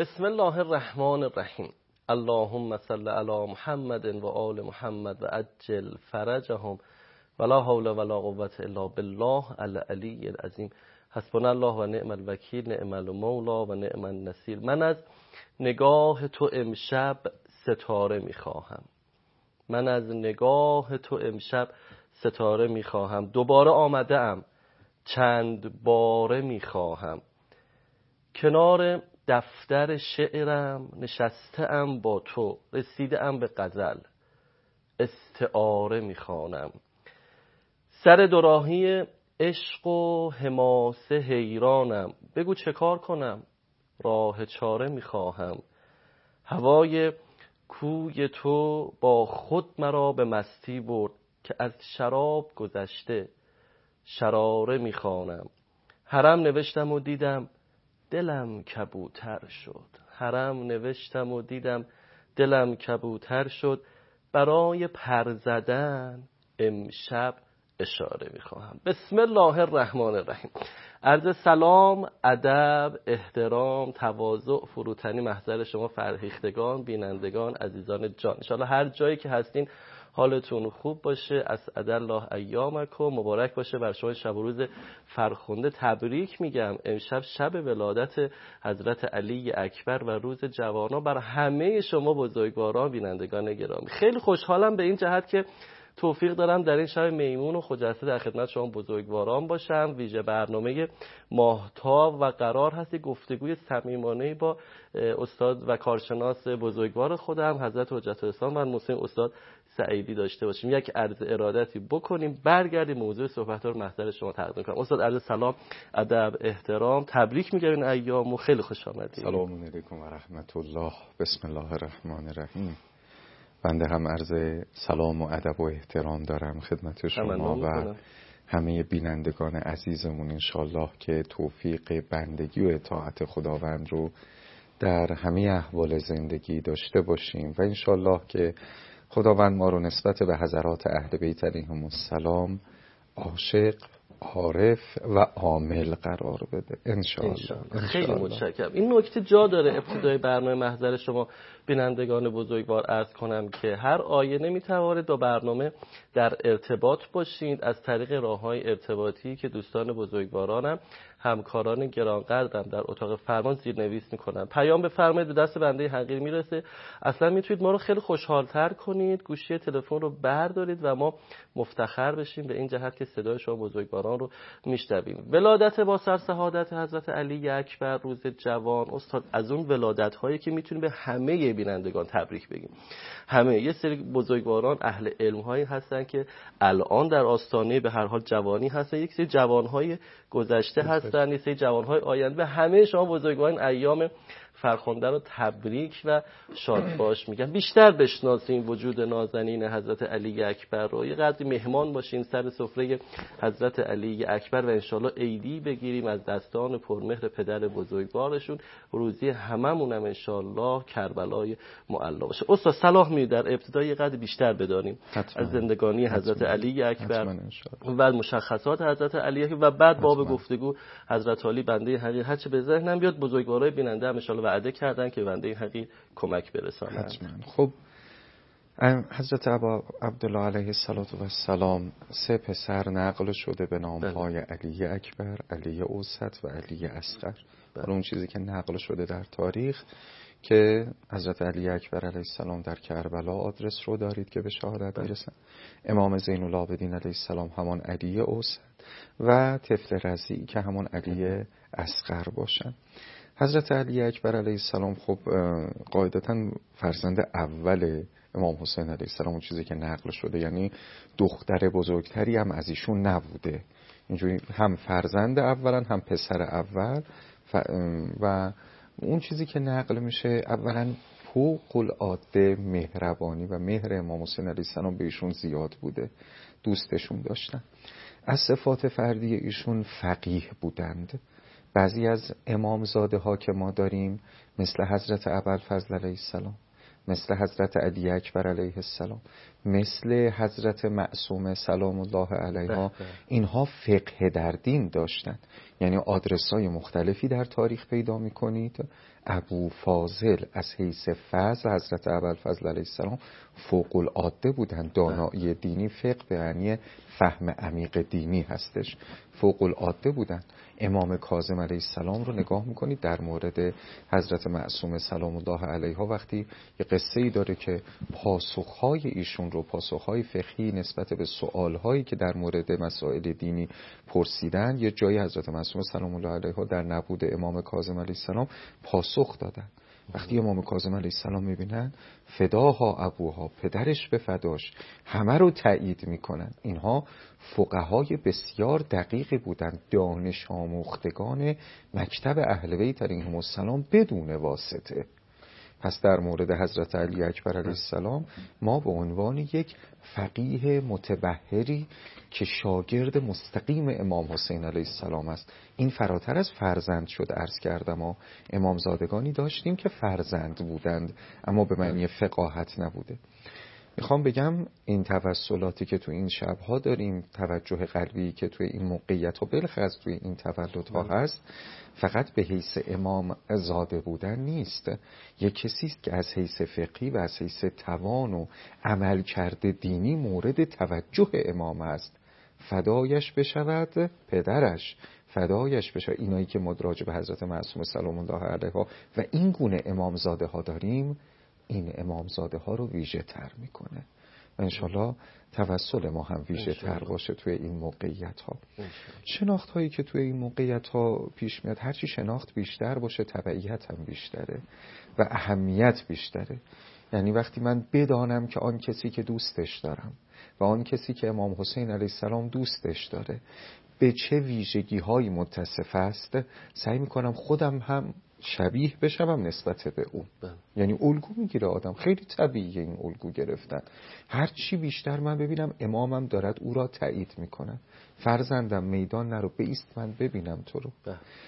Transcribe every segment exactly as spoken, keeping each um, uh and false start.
بسم الله الرحمن الرحیم. اللهم صل علی محمد و آل محمد و عجل فرجهم ولا حول ولا قوة الا بالله العلی العظیم. حسبنا الله و نعم الوکیل، نعم المولا و نعم النصیر. من از نگاه تو امشب ستاره میخواهم. من از نگاه تو امشب ستاره میخواهم. دوباره آمده ام، چند باره میخواهم. کنار دفتر شعرم نشسته ام با تو، رسیده ام به غزل، استعاره میخوانم. سر دوراهی عشق و حماسه حیرانم. بگو چه کار کنم، راه چاره میخواهم. هوای کوی تو با خود مرا به مستی برد، که از شراب گذشته شراره میخوانم. حرم نوشتم و دیدم دلم کبوتر شد. حرم نوشتم و دیدم دلم کبوتر شد. برای پر زدن امشب اشاره میخواهم. بسم الله الرحمن الرحیم. عرض سلام، ادب، احترام، تواضع، فروتنی محضر شما فرهیختگان، بینندگان، عزیزان جان. ان شاءالله هر جایی که هستین حالتون خوب باشه. اسعد الله ایامکم. مبارک باشه بر شما شب و روز فرخنده. تبریک میگم، امشب شب ولادت حضرت علی اکبر و روز جوانا بر همه شما بزرگواران، بینندگان گرامی. خیلی خوشحالم به این جهت که توفیق دارم در این شب میمون و خجسته در خدمت شما بزرگواران باشم. ویژه برنامه ماهتاب و قرار هست گفتگوی صمیمانه با استاد و کارشناس بزرگوار خودم حضرت حجت الاسلام و المسلمین استاد سعیدی داشته باشیم. یک عرض ارادتی بکنیم، برگردیم موضوع صحبت رو محضر شما تقدیم کنم. استاد عرض سلام، ادب، احترام، تبریک میگم این ایامو. خیلی خوش آمدید. سلام علیکم و رحمت الله. بسم الله الرحمن الرحیم. بنده هم عرض سلام و ادب و احترام دارم خدمت شما و همه بینندگان عزیزمون. انشالله که توفیق بندگی و اطاعت خداوند رو در همه احوال زندگی داشته باشیم و انشالله که خداوند ما رو نسبت به حضرات اهل بیت علیهم السلام عاشق، عارف و عامل قرار بده انشاءالله. خیلی متشکرم. این نکته جا داره ابتدای برنامه محضر شما بینندگان بزرگوار عرض کنم که هر آیه نمیتوانید با برنامه در ارتباط باشید از طریق راههای ارتباطی که دوستان بزرگوارانم، همکاران گرانقدرم در اتاق فرمان زیرنویس میکنن. پیام بفرمایید، به دست بنده حقیر میرسه. اصلا میتونید ما رو خیلی خوشحالتر کنید، گوشی تلفن رو بردارید و ما مفتخر بشیم به این جهت که صدای شما بزرگواران رو میشنویم. ولادت با سرسعادت حضرت علی اکبر روز جوان. استاد از اون ولادت هایی که میتونیم به همه بینندگان تبریک بگیم. همه یه سری بزرگواران اهل علم هایی هستن که الان در آستانه به هر حال جوانی هستن، یک سری جوان های گذشته هستن، یک سری جوان های آینده. به همه شما بزرگواران ایام فرخنده رو تبریک و شادباش میگم. بیشتر بشناسیم وجود نازنین حضرت علی اکبر رو، یه قدری مهمان باشیم سر سفره حضرت علی اکبر و انشالله عیدی بگیریم از دستان پرمهر پدر بزرگوارشون. روزی هممون هم انشالله کربلای معلا باشه. استاد صلاح می در ابتدا یه قدر بیشتر بدانیم از زندگانی حضرت علی اکبر و مشخصات حضرت علی اکبر و بعد باب گفتگو حضرت علی بنده حقیر. هرچه به ذهنم بیاد بزرگوارای بیننده هم انشالله وعده کردن که بنده حقیر کمک برسانند. خب حضرت ابا عبدالله علیه السلام سه پسر نقل شده به نامهای علی اکبر، علی اوسط و علی اصغر. اون چیزی که نقل شده در تاریخ که حضرت علی اکبر علیه السلام در کربلا آدرس رو دارید که به شهادت میرسن. امام زین العابدین علیه السلام همان علی اوسط و طفل رضیع که همان علی اصغر باشن. حضرت علی اکبر علیه السلام خب قاعدتاً فرزند اول امام حسین علیه السلام، اون چیزی که نقل شده، یعنی دختر بزرگتری هم از ایشون نبوده. اینجوری هم فرزند اولن هم پسر اول و اون چیزی که نقل میشه اولا فوق العاده مهربانی و مهر امام حسین علیه السلام به ایشون زیاد بوده، دوستشون داشتن. از صفات فردی ایشون فقیه بودند. بعضی از امامزاده ها که ما داریم مثل حضرت ابوالفضل علیه السلام، مثل حضرت علی اکبر علیه السلام، مثل حضرت معصومه سلام الله علیها، اینها فقه در دین داشتن. یعنی آدرس‌های مختلفی در تاریخ پیدا می‌کنید. ابو فاضل از حیث فضل، حضرت ابوالفضل علیه السلام فوق العاده بودن. دانایی دینی، فقه به معنی فهم عمیق دینی هستش، فوق العاده بودن. امام کاظم علیه السلام رو نگاه میکنید در مورد حضرت معصومه سلام الله علیها، وقتی یه قصه‌ای داره که پاسخهای ایشون رو، پاسخهای فقهی نسبت به سوالهایی که در مورد مسائل دینی پرسیدن، یه جایی حضرت معصومه سلام الله علیها در نبود امام کاظم علیه السلام پاسخ دادن. وقتی امام کاظم علیه السلام میبینن فداها ابوها، پدرش به فداش، همه رو تایید میکنن. اینها فقهای بسیار دقیقی بودن، دانش آموختگان مکتب اهل بیت علیهم السلام بدون واسطه. پس در مورد حضرت علی اکبر علیه السلام ما به عنوان یک فقیه متبحری که شاگرد مستقیم امام حسین علیه السلام است، این فراتر از فرزند شد. عرض کردم ما امامزادگانی داشتیم که فرزند بودند اما به معنی فقاهت نبوده. میخوام بگم این توسلاتی که تو این شبها داریم، توجه قلبی که تو این موقعیت ها بلخص توی این تولدها هست، فقط به حیث امام زاده بودن نیست. یک کسی است که از حیث فقهی و از حیث توان و عمل کرده دینی مورد توجه امام است. فدایش بشود پدرش، فدایش بشود. اینایی که مدراج به حضرت معصومه سلام الله علیها و این گونه امامزاده ها داریم، این امامزاده ها رو ویژه تر میکنه. و انشالله توسل ما هم ویژه تر باشه توی این موقعیت ها. شناخت هایی که توی این موقعیت ها پیش میاد، هرچی شناخت بیشتر باشه تبعیت هم بیشتره و اهمیت بیشتره. یعنی وقتی من بدانم که آن کسی که دوستش دارم و آن کسی که امام حسین علیه السلام دوستش داره به چه ویژگی هایی متصف است، سعی میکنم خودم هم شبیه بشم نسبت به اون. یعنی الگو میگیره آدم، خیلی طبیعیه این الگو گرفتن. هر چی بیشتر من ببینم امامم دارد او را تایید میکنه، فرزندم میدان نرو، بایست من ببینم تو رو.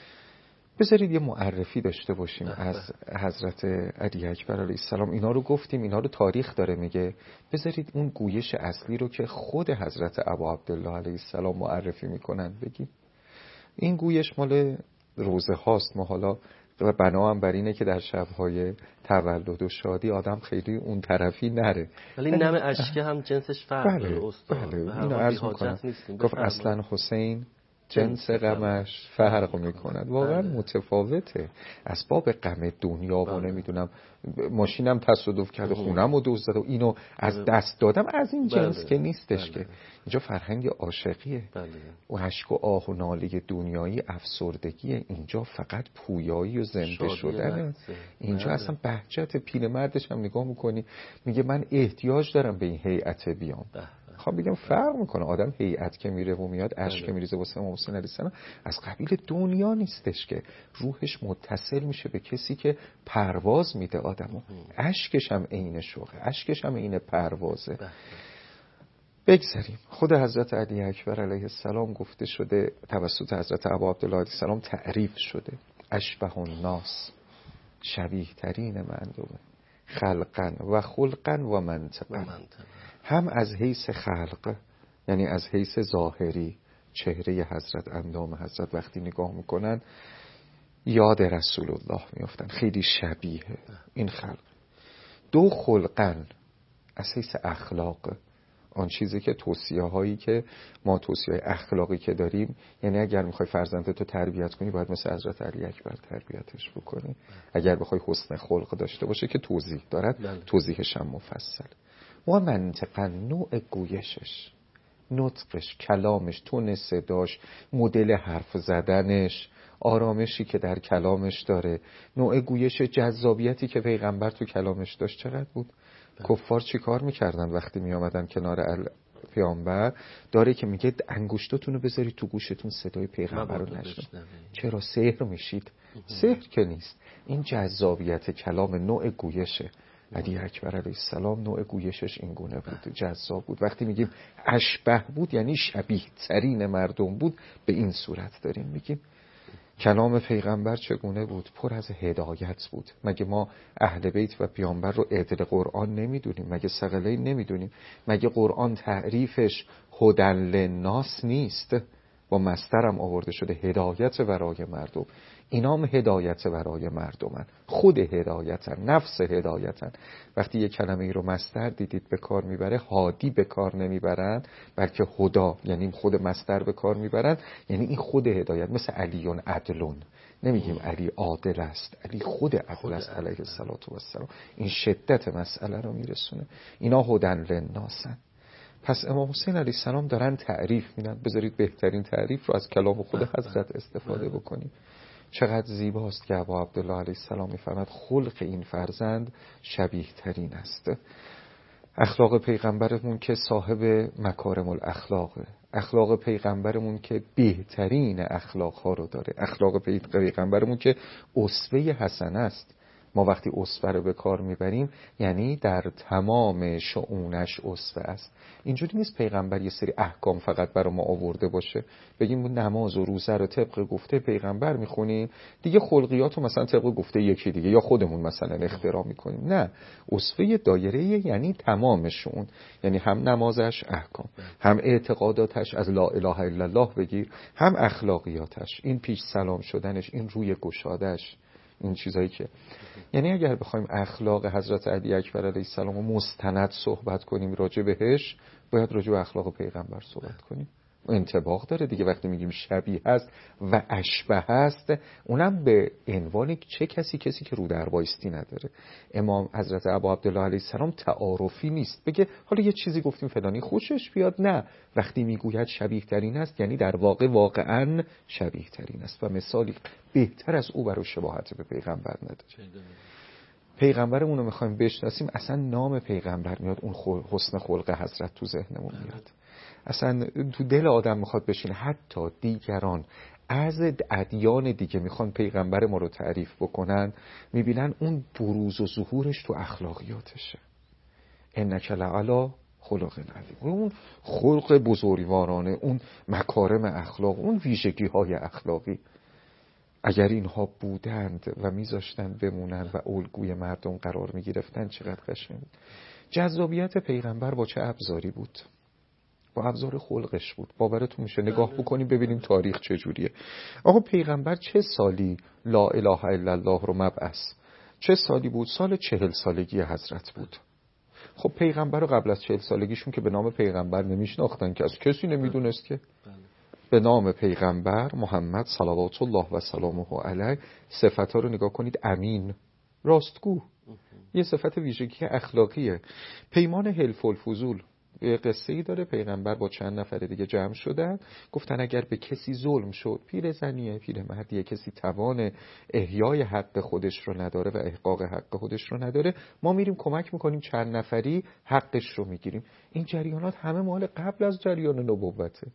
بذارید یه معرفی داشته باشیم از حضرت علی اکبر علیه السلام. اینا رو گفتیم، اینا رو تاریخ داره میگه. بذارید اون گویش اصلی رو که خود حضرت ابا عبدالله علیه السلام معرفی میکنن بگیم. این گویش مال روزه هاست. ما حالا و بنا هم بر اینه که در شبهای تولد و شادی آدم خیلی اون طرفی نره. ولی نم اشکه هم جنسش فرق داره استاد. بله اینو عرض میکنم. گفت اصلا حسین جنس غمش فرق میکند. واقعا متفاوته. اسباب غم دنیا و نمیدونم ماشینم تصادف کرده، خونم رو دزد و اینو از دست دادم، از این جنس بله. که نیستش بله. که اینجا فرهنگ عاشقیه بله. و اشک و آه و ناله دنیایی افسردگیه. اینجا فقط پویایی و زنده شدنه. اینجا بله. اصلا بهجت. پیرمردش هم نگاه میکنی میگه من احتیاج دارم به این هیئت بیام بله. خب بگم فرق میکنه. آدم هیئت که میره و میاد اشک میریزه واسه امام حسین علیه السلام، از قبیل دنیا نیستش که روحش متصل میشه به کسی که پرواز میده آدمو. اشکش هم عین شوقه، اشکش هم عین پروازه. بگذاریم. خود حضرت علی اکبر علیه السلام گفته شده توسط حضرت ابا عبدالله علیه السلام تعریف شده اشبه الناس، شبیه ترین مردمه، خلقا و خلقا و منطقا. هم از حیث خلق یعنی از حیث ظاهری چهره حضرت، اندام حضرت وقتی نگاه میکنن یاد رسول الله میافتن، خیلی شبیه این خلق. دو خلقا از حیث اخلاق، آن چیزی که توصیه هایی که ما توصیه اخلاقی که داریم، یعنی اگر میخوای فرزندت رو تربیت کنی باید مثل حضرت علی اکبر تربیتش بکنی. اگر بخوای حسن خلق داشته باشه که توضیح دارد، توضیحش هم مفصل. و منطقا نوع گویشش، نطقش، کلامش، تون صداش، مدل حرف زدنش، آرامشی که در کلامش داره، نوع گویش، جذابیتی که پیغمبر تو کلامش داشت چقدر بود. کفار چی کار میکردن وقتی میامدن کنار پیامبر؟ داره که میگه انگشتاتونو بذارید تو گوشتون صدای پیغمبر رو نشنوید. چرا؟ سحر میشید. سحر که نیست، این جذابیت کلام، نوع گویشه. علی اکبر علیه السلام نوع گویشش این گونه بود، جذاب بود. وقتی میگیم اشبه بود یعنی شبیه ترین مردم بود، به این صورت داریم میگیم. کلام پیغمبر چگونه بود؟ پر از هدایت بود. مگه ما اهل بیت و پیامبر رو عدل قرآن نمیدونیم؟ مگه ثقلین نمیدونیم؟ مگه قرآن تعریفش هدی للناس نیست؟ با مصدرم آورده شده هدایت برای مردم. اینام هدایت برای مردمن، خود هدایتن، نفس هدایتن. وقتی یک کلمه ای رو مصدر دیدید به کار میبره، هادی به کار نمیبرن بلکه هدا، یعنی خود مصدر به کار میبرن، یعنی این خود هدایت. مثل علیون عدلون، نمیگیم علی عادل است، علی خود عدل است علیه السلام. این شدت مسئله رو میرسونه. اینا هدن للناسن. پس امام حسین علیه السلام دارن تعریف میدن. بذارید بهترین تعریف رو از کلام خود حضرت استفاده بکنیم. چقدر زیباست که ابا عبدالله علیه السلام میفرماد خلق این فرزند شبیه ترین است. اخلاق پیغمبرمون که صاحب مکارم الاخلاقه، اخلاق پیغمبرمون که بهترین اخلاق ها رو داره، اخلاق پیغمبرمون که اسوه حسنه است. ما وقتی اسوه رو به کار میبریم یعنی در تمام شؤونش اسوه است. اینجوری نیست پیغمبر یه سری احکام فقط برای ما آورده باشه بگیم نماز و روزه رو طبق گفته پیغمبر میخونیم دیگه خلقیات رو مثلا طبق گفته یکی دیگه یا خودمون مثلا اختراع میکنیم. نه، اسوه دایره یعنی تمام شؤون، یعنی هم نمازش احکام، هم اعتقاداتش از لا اله الا الله بگیر، هم اخلاقیاتش، این پیش سلام شدنش، این روی گشادش، این چیزایی که یعنی اگر بخوایم اخلاق حضرت علی اکبر علیه السلام رو مستند صحبت کنیم راجع بهش، باید راجع به اخلاق پیغمبر صحبت کنیم. انطباق داره دیگه. وقتی میگیم شبیه است و اشبه است، اونم به عنوان چه کسی؟ کسی که رو در وایستی نداره. امام حضرت ابا عبدالله علیه السلام تعارفی نیست بگه حالا یه چیزی گفتیم فلانی خوشش بیاد. نه، وقتی میگوید شبیه ترین است یعنی در واقع واقعا شبیه ترین است و مثالی بهتر از او برای شباهت به پیغمبر نداره. پیغمبرمون رو میخوایم بشناسیم، اصلا نام پیغمبر میاد، اون حسن خلق حضرت تو ذهنمون میاد، اصلا تو دل آدم میخواد بشینه. حتی دیگران از ادیان دیگه میخوان پیغمبر ما رو تعریف بکنن، میبینن اون بروز و ظهورش تو اخلاقیاتشه. انک لعلی خلق عظیم، اون خلق بزرگوارانه، اون مکارم اخلاق، اون ویژگی های اخلاقی. اگر اینها بودند و میذاشتن بمونن و الگوی مردم قرار میگرفتن چقدر قشنگ بود. جذابیت پیغمبر با چه ابزاری بود؟ با ابزار خلقش بود. باورتون میشه نگاه بکنیم ببینیم تاریخ چجوریه. آقا پیغمبر چه سالی لا اله الا الله رو مبعث، چه سالی بود؟ سال چهل سالگی حضرت بود. خب پیغمبر رو قبل از چهل سالگیشون که به نام پیغمبر نمیشناختن، که از کسی نمیدونست که به نام پیغمبر محمد صلوات الله و سلامه علیه صفات‌ها رو نگاه کنید. امین، راستگو، یه صفت ویژگی اخلاقیه. پیمان حلف الفضول، یه قصه ای داره. پیغمبر با چند نفر دیگه جمع شدن، گفتن اگر به کسی ظلم شد، پیرزنیه، پیرمردیه، کسی توان احیای حق خودش رو نداره و احقاق حق خودش رو نداره، ما میریم کمک میکنیم، چند نفری حقش رو میگیریم. این جریانات همه مال قبل از جریان نبوته،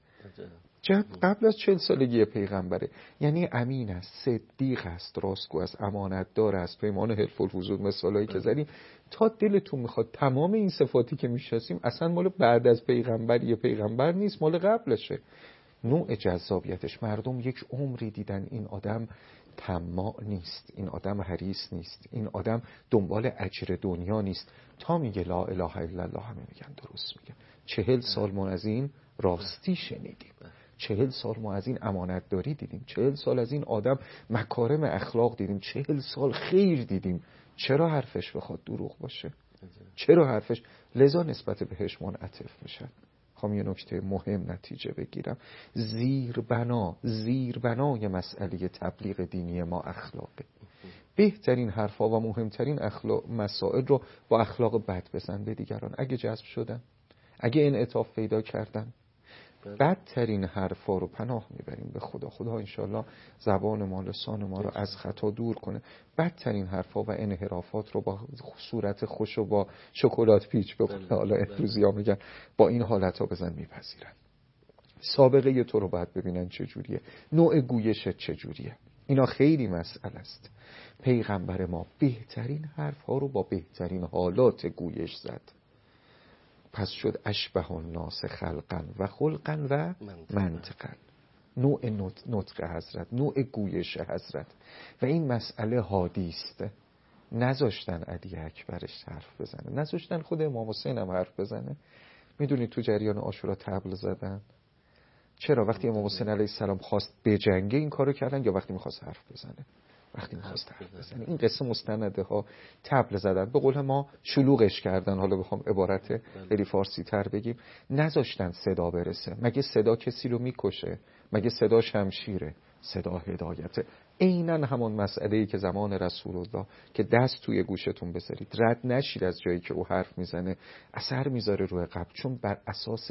قبل از چهل سالگی پیغمبره. یعنی امین است، صدیق است، راستگو است، امانتدار است، پیمان حلف الفضول، مثالایی که زدیم تا دلتون میخواد. تمام این صفاتی که میشناسیم اصلا مال بعد از پیغمبر یه پیغمبر نیست، مال قبلشه. نوع جذابیتش، مردم یک عمری دیدن این آدم طماع نیست، این آدم حریص نیست، این آدم دنبال اجر دنیا نیست. تا میگه لا اله الا الله همه میگن درست میگه. چهل سال ما از این راستی شنیدیم، چهل سال ما از این امانت داری دیدیم، چهل سال از این آدم مکارم اخلاق دیدیم، چهل سال خیر دیدیم. چرا حرفش بخواد دروغ باشه؟ چرا حرفش؟ لذا نسبت بهش منعطف میشن. خواهم یه نکته مهم نتیجه بگیرم. زیر بنا زیر بنای مسئله تبلیغ دینی ما اخلاقه. بهترین حرفا و مهمترین اخلاق مسائل رو با اخلاق بد بزن به دیگران. اگه جذب شدن، اگه انعطاف پیدا کردن، بدترین حرفا رو پناه میبریم به خدا. خدا انشالله زبان ما، لسان ما رو از خطا دور کنه. بدترین حرفا و انحرافات رو با صورت خوش و با شکلات پیچ بکنه. حالا امروزیا میگن با این حالت ها بزن میپذیرن. سابقه تو رو باید ببینن چجوریه، نوع گویشت چجوریه. اینا خیلی مسئله است. پیغمبر ما بهترین حرفا رو با بهترین حالات گویش زد. پس شد اشبه الناس خلقا و خلقا و منطقا. نوع نطق حضرت، نوع گویش حضرت. و این مسئله حادی است. نذاشتن علی اکبرش حرف بزنه، نذاشتن خود امام حسین هم حرف بزنه. میدونید تو جریان عاشورا طبل زدن. چرا؟ وقتی امام حسین علیه السلام خواست بجنگه این کارو کردن، یا وقتی میخواست حرف بزنه؟ وقتی میخواست حرف بزنه. این قصه مستنده ها طبل زدن، به قول ما شلوغش کردن. حالا بخوام عبارت خیلی فارسی تر بگیم، نذاشتن صدا برسه. مگه صدا کسی رو میکشه؟ مگه صدا شمشیره؟ صدا هدایته. عیناً همون مسئله‌ای که زمان رسول الله که دست توی گوشتون بذارید، رد نشید از جایی که او حرف میزنه، اثر میذاره روی قلب، چون بر اساس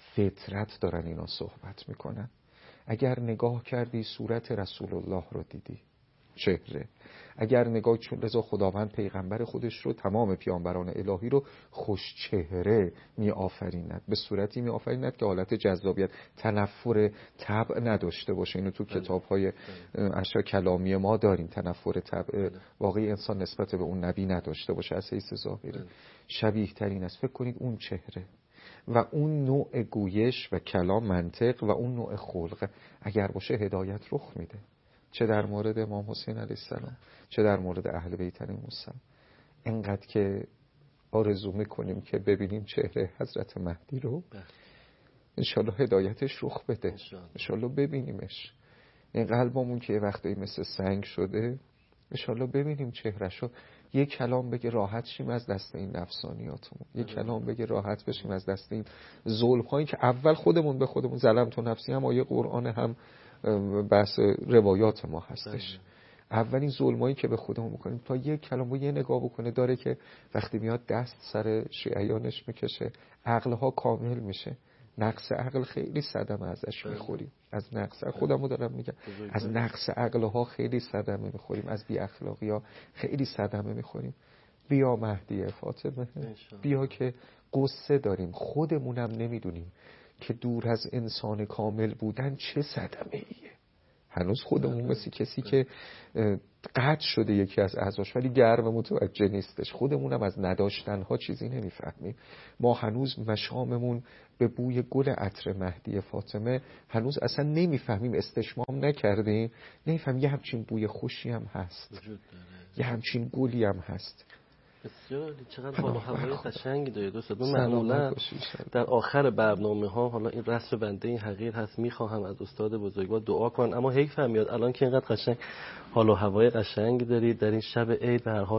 فطرت دارن اینا صحبت میکنن. اگر نگاه کردی صورت رسول الله رو دیدی، چهره. اگر نگاه، چون رضا خداوند پیغمبر خودش رو، تمام پیامبران الهی رو خوش چهره می آفریند، به صورتی می آفریند که حالت جذابیت، تنفر طبع نداشته باشه. اینو تو کتاب‌های اشعار کلامی ما داریم. تنفر طبع واقعی انسان نسبت به اون نبی نداشته باشه از حیث ظاهری. شبیه ترین است. فکر کنید اون چهره و اون نوع گویش و کلام، منطق و اون نوع خلق اگر باشه، هدایت رخ میده. چه در مورد امام حسین علیه السلام، چه در مورد اهل بیت علیهم السلام. اینقدر که آرزو میکنیم که ببینیم چهره حضرت مهدی رو، انشالله هدایتش رخ بده، انشالله ببینیمش. این قلبمون که یه وقتایی مثل سنگ شده، انشالله ببینیم چهرش رو. یک کلام بگه راحت شیم از دست این نفسانیاتمون، یک کلام بگه راحت بشیم از دست این ظلم هایی که اول خودمون به خودمون، ظلم تو نفسی هم آیه قرآن، هم بحث روایات ما هستش. اولین ظلمایی که به خودمون میکنیم، تا یک کلام و یه نگاه بکنه داره که وقتی میاد دست سر شیعیانش میکشه، عقلها کامل میشه. نقص عقل خیلی صدمه ازش میخوریم. از نقص خودمو دارم میگم، از نقص عقلها خیلی صدمه میخوریم، از بی اخلاقی ها خیلی صدمه میخوریم. بیا مهدی فاطمه، بیا که قصه داریم، خودمونم نمیدونیم که دور از انسان کامل بودن چه صدمه ایه. هنوز خودمون مثل کسی که قطع شده یکی از اعضاش ولی گرم متوجه نیستش. خودمونم از نداشتن ها چیزی نمیفهمیم. ما هنوز مشاممون به بوی گل عطر مهدی فاطمه هنوز اصلا نمیفهمیم، استشمام نکردیم، نمیفهمیم یه همچین بوی خوشی هم هست، یه همچین گلی هم هست. بسیار چقدر حال و هوای قشنگی داره دوستان. معمولا در آخر برنامه ها، حالا این رسم بنده این حقیر هست، میخواهم از استاد بزرگوار دعا کنن، اما حیف هم میاد الان که اینقدر قشنگ حال و هوای قشنگی دارید در این شب عید، به هر حال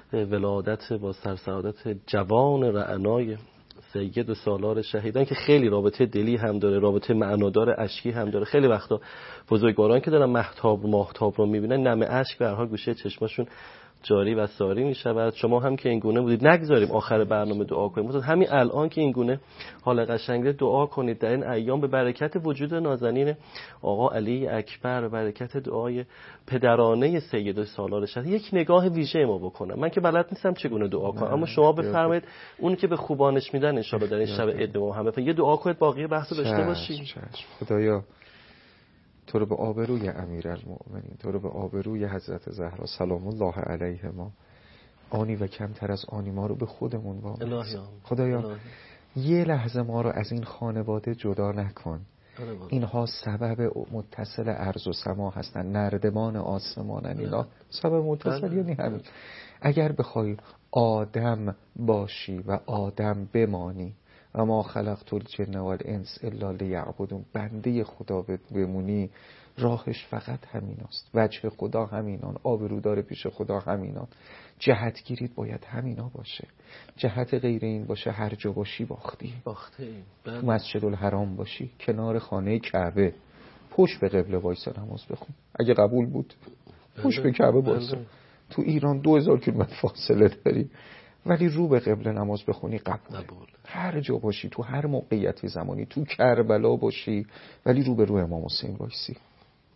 ولادت با سرسعادت جوان رعنای سید و سالار شهیدان که خیلی رابطه دلی هم داره، رابطه معنادار اشکی هم داره. خیلی وقتا بزرگواران که دارن مهتاب و ماهتاب رو میبینن، نم اشک به هر حال گوشه چشماشون جاری و ساری می شود. شما هم که این گونه بودید، نگذاریم آخر برنامه دعا کنیم. مثلا همین الان که این گونه حال قشنگه دعا کنید در این ایام، به برکت وجود نازنین آقا علی اکبر، به برکت دعای پدرانه سید سالار شهید، یک نگاه ویژه ما بکنم. من که بلد نیستم چگونه دعا کنم، اما شما بفرمایید اون که به خوبانش میدن ان شاء الله در این شب عید ما همه یه دعا کنید، باقی بحثو داشته باشیم. خدایا تو رو به آبروی امیرالمؤمنین، تو رو به آبروی حضرت زهرا سلام الله علیهما، آنی و کمتر از آنی ما رو به خودمون وامنز. خدایا یه لحظه ما رو از این خانواده جدا نکن. اینها سبب متصل ارض و سما هستن، نردبان آسمانن. اینا سبب متصل یعنی همین. اگر بخوای آدم باشی و آدم بمانی، و ما خلقت الجن والانس الا لیعبدون، بنده خدا بمونی، راهش فقط همین است. وجه خدا همینان، آبرودار پیش خدا همینان. جهتگیریت باید همینا باشه. جهت غیر این باشه هر جا باشی باختی. باختی. مسجد الحرام باشی، کنار خانه کعبه، پشت به قبله وایسا نماز بخون. اگه قبول بود پشت به کعبه وایسا. تو ایران دو هزار کیلومتر فاصله داری ولی رو به قبله نماز بخونی قبوله. هر جا باشی، تو هر موقعیتی زمانی، تو کربلا باشی ولی رو به رو امام حسین وایسی.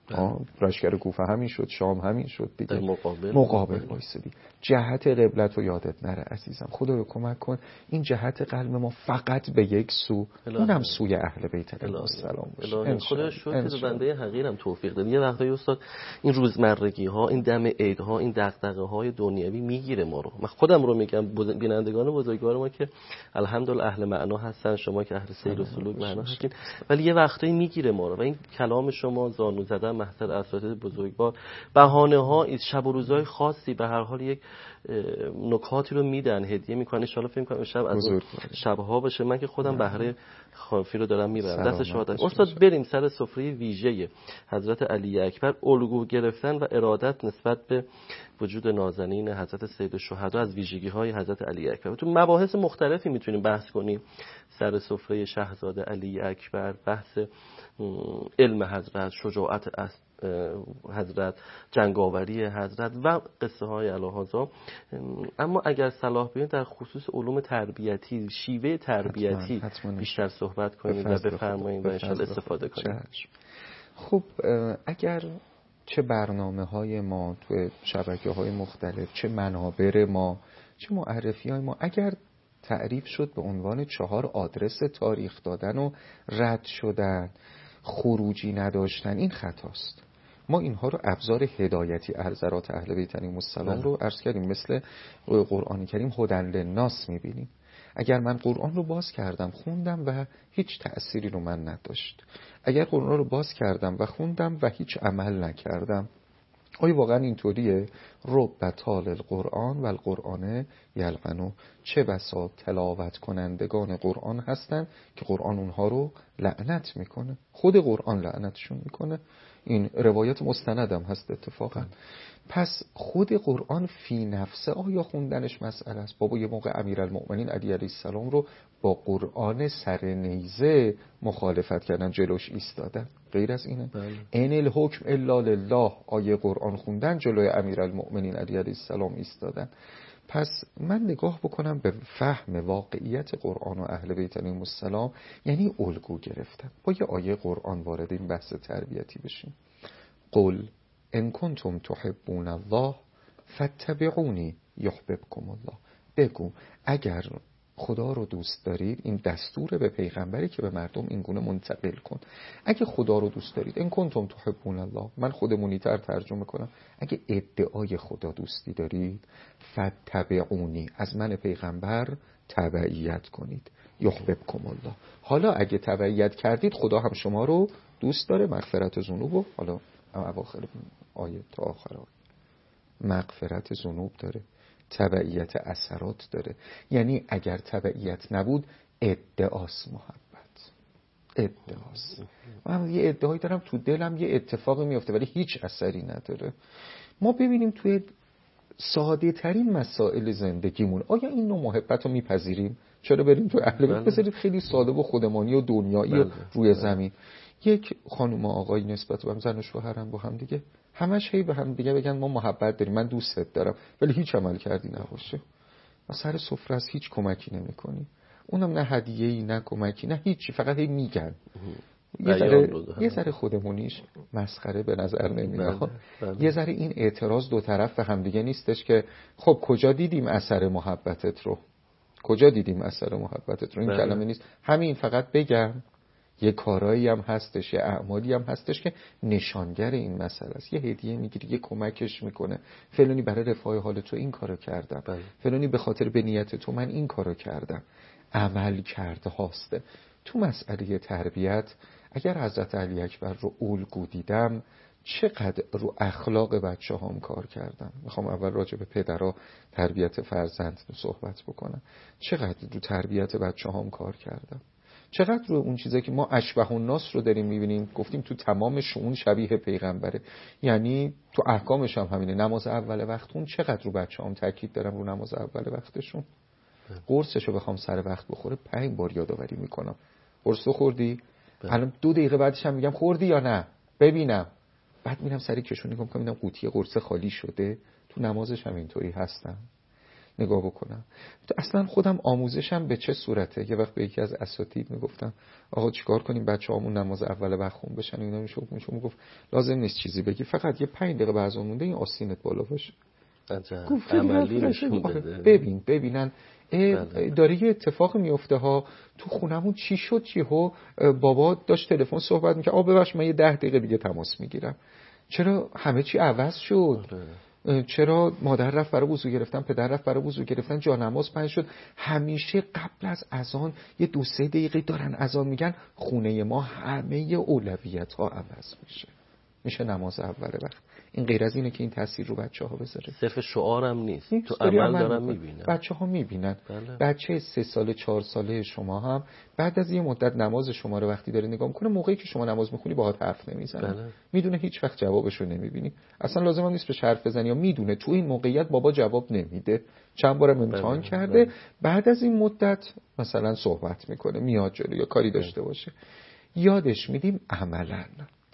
لشکر کوفه همین شد، شام همین شد دیگه. مقابل مقابل وایسادی. جهت قبلت رو یادت نره عزیزم. خدا رو کمک کن این جهت قلب ما فقط به یک سو، اونم سوی اهل بیت علیهم السلام باشه. خدا شکر که بنده حقیرم توفیق داد. یه وقتایی استاد این روزمرگی ها، این دم عید ها، این دغدغه های دنیوی میگیره ما رو. من خودم رو میگم، بینندگان بزرگوار ما که الحمدلله اهل معنا هستن، شما که اهل سیر و سلوک معنا هستین، ولی یه وقتایی میگیره ما رو و این کلام شما زانو زدن محضر اساتید بزرگوار، بهانه ها، شب و روزهای خاصی به هر حال یک نکاتی رو میدن، هدیه میکنن. ان شاء الله فکر کنم شب از اون شبها باشه. من که خودم بهره خافی رو دارم میبرم. دست شهادت. استاد بریم سر سفره ویژه حضرت علی اکبر، الگو گرفتن و ارادت نسبت به وجود نازنین حضرت سید الشهدا از ویژگی های حضرت علی اکبر. تو مباحث مختلفی میتونیم بحث کنیم سر سفره شاهزاده علی اکبر، بحث علم حضرت، شجاعت حضرت، جنگاوری حضرت و قصه های الهازا. اما اگر صلاح بیان در خصوص علوم تربیتی، شیوه تربیتی حتما، حتما بیشتر صحبت کنید و بفرمایید و انشاءالله استفاده کنید. خب اگر چه برنامه های ما تو شبکه های مختلف، چه منابر ما، چه معرفی های ما اگر تعریف شد به عنوان چهار آدرس تاریخ دادن و رد شدن، خروجی نداشتن، این خطاست. ما اینها رو ابزار هدایتی ارزرات اهل بیت علیهم السلام رو عرض کردیم، مثل قرآن کریم هدی للناس میبینیم. اگر من قرآن رو باز کردم خوندم و هیچ تأثیری رو من نداشت، اگر قرآن رو باز کردم و خوندم و هیچ عمل نکردم، آیا واقعا اینطوریه؟ رب طال القرآن و القرآن یلعنو، چه بسا تلاوت کنندگان قرآن هستن که قرآن اونها رو لعنت میکنه، خود قرآن لعنتشون میکنه. این روایت مستندم هست اتفاقا. پس خود قرآن فی نفسه آیا خوندنش مسئله است؟ بابا یه موقع امیرالمؤمنین علی علیه السلام رو با قرآن سر نیزه مخالفت کردن، جلوش ایستادن، غیر از اینه؟ ان الحکم الا لله، آیه قرآن خوندن جلوی امیرالمؤمنین علی علیه السلام ایستادن. پس من نگاه بکنم به فهم واقعیت قرآن و اهل بیت علیهم السلام، یعنی الگو گرفتن. با یه آیه قرآن وارد این بحث تربیتی بشیم. قل ان کنتم تحبون الله فاتبعونی یحببکم الله. بگو اگر خدا رو دوست دارید، این دستور به پیغمبری که به مردم این گونه منتقل کن، اگه خدا رو دوست دارید، ان کنتم تحبون الله، من خودمونی تر ترجمه کنم، اگه ادعای خدا دوستی دارید، فاتبعونی، از من پیغمبر تبعیت کنید، یحببکم الله. حالا اگه تبعیت کردید خدا هم شما رو دوست داره، مغفرت ذنوب، و حالا اواخر آیه تا آخر آیه مغفرت ذنوب داره، تبعیت اثرات داره. یعنی اگر تبعیت نبود ادعاست محبت، ادعاست. من یه ادعایی دارم تو دلم، یه اتفاقی میفته ولی هیچ اثری نداره. ما ببینیم توی ساده ترین مسائل زندگیمون آیا این نوع محبت رو میپذیریم؟ چرا بریم تو اهل بیت بذارید خیلی ساده و خودمانی و دنیایی و روی زمین. یک خانم و آقای نسبت به هم، زن و شوهرم با هم دیگه، همش هی به هم دیگه بگن ما محبت داریم، من دوستت دارم، ولی هیچ عمل کردی نباشه. و سر سفره است هیچ کمکی نمی‌کنی، اونم نه هدیه‌ای نه کمکی نه هیچی، فقط هی میگن. یه ذره یه ذره خودمونیش مسخره به نظر نمیاد. یه ذره این اعتراض دو طرف به هم دیگه نیستش که خب کجا دیدیم اثر محبتت رو، کجا دیدیم اثر محبتت رو، این کلمه نیست. همین فقط بگم یه کارایی هم هستش، یه اعمالی هم هستش که نشانگر این مسئله است. یه هدیه میگیری، یه کمکش میکنه، فلانی برای رفاه حال تو این کارو کردم، بله. فلانی به خاطر به نیت تو من این کارو کردم. عمل کرده هاسته. تو مسئله تربیت اگر حضرت علی اکبر رو الگو دیدم، چقدر رو اخلاق بچه هام کار کردم. میخوام اول راجع به پدرها تربیت فرزند صحبت بکنم. چقدر رو تربیت بچه هام کار کردم، چقدر رو اون چیزایی که ما اشبه الناس رو داریم میبینیم، گفتیم تو تمام شؤون شبیه پیغمبره، یعنی تو احکامش هم همینه. نماز اول وقتون چقدر رو بچه‌هام تاکید دارم رو نماز اول وقتشون. قرصشو بخوام سر وقت بخوره پنج بار یادآوری میکنم، قرص خوردی؟ الان دو دقیقه بعدش هم میگم خوردی یا نه ببینم، بعد میرم سری کشونی میکنم ببینم قوطی قرص خالی شده. تو نمازش هم اینطوری هستم. نگاه بکنم. تو اصلا خودم آموزشم به چه صورته؟ یه وقت به یکی از اساتید میگفتم آقا چیکار کنیم بچه‌هامون نماز اول وقت خون بشن اینا میشه میشه میگفت لازم نیست چیزی بگی، فقط یه پنج دقیقه بعد مونده این آستینت بالا باشه. عملی نشون بده. ببین ببینن داره یه اتفاق میفته ها. تو خونمون چی شد چیهو بابا داشت تلفن صحبت میکنه آ ببخش من یه ده دقیقه دیگه تماس میگیرم. چرا همه چی عوض شد؟ چرا مادر رفت برای وضو گرفتن، پدر رفت برای وضو گرفتن، جانماز پنج شد. همیشه قبل از اذان یه دو سه دقیقه دارن اذان میگن. خونه ما همه اولویت ها عوض میشه، میشه نماز اول وقت. این غیر از اینه که این تاثیر رو بچه‌ها بذاره. صرف شعارم نیست، تو عمل دارم میبینم. بچه‌ها میبینن. بله. بچه سه ساله چهار ساله شما هم بعد از یه مدت نماز شما رو وقتی داره نگاه میکنه، موقعی که شما نماز میخونی باهات حرف نمیزنه. بله. میدونه هیچ وقت جوابش رو نمیبینی. اصلا لازم هم نیست بهش حرف بزنی، یا میدونه تو این موقعیت بابا جواب نمیده. چند بارم امتحان بله. کرده. بله. بعد از این مدت مثلا صحبت میکنه، میاد جلو یا کاری داشته باشه. یادش میدیم عملاً.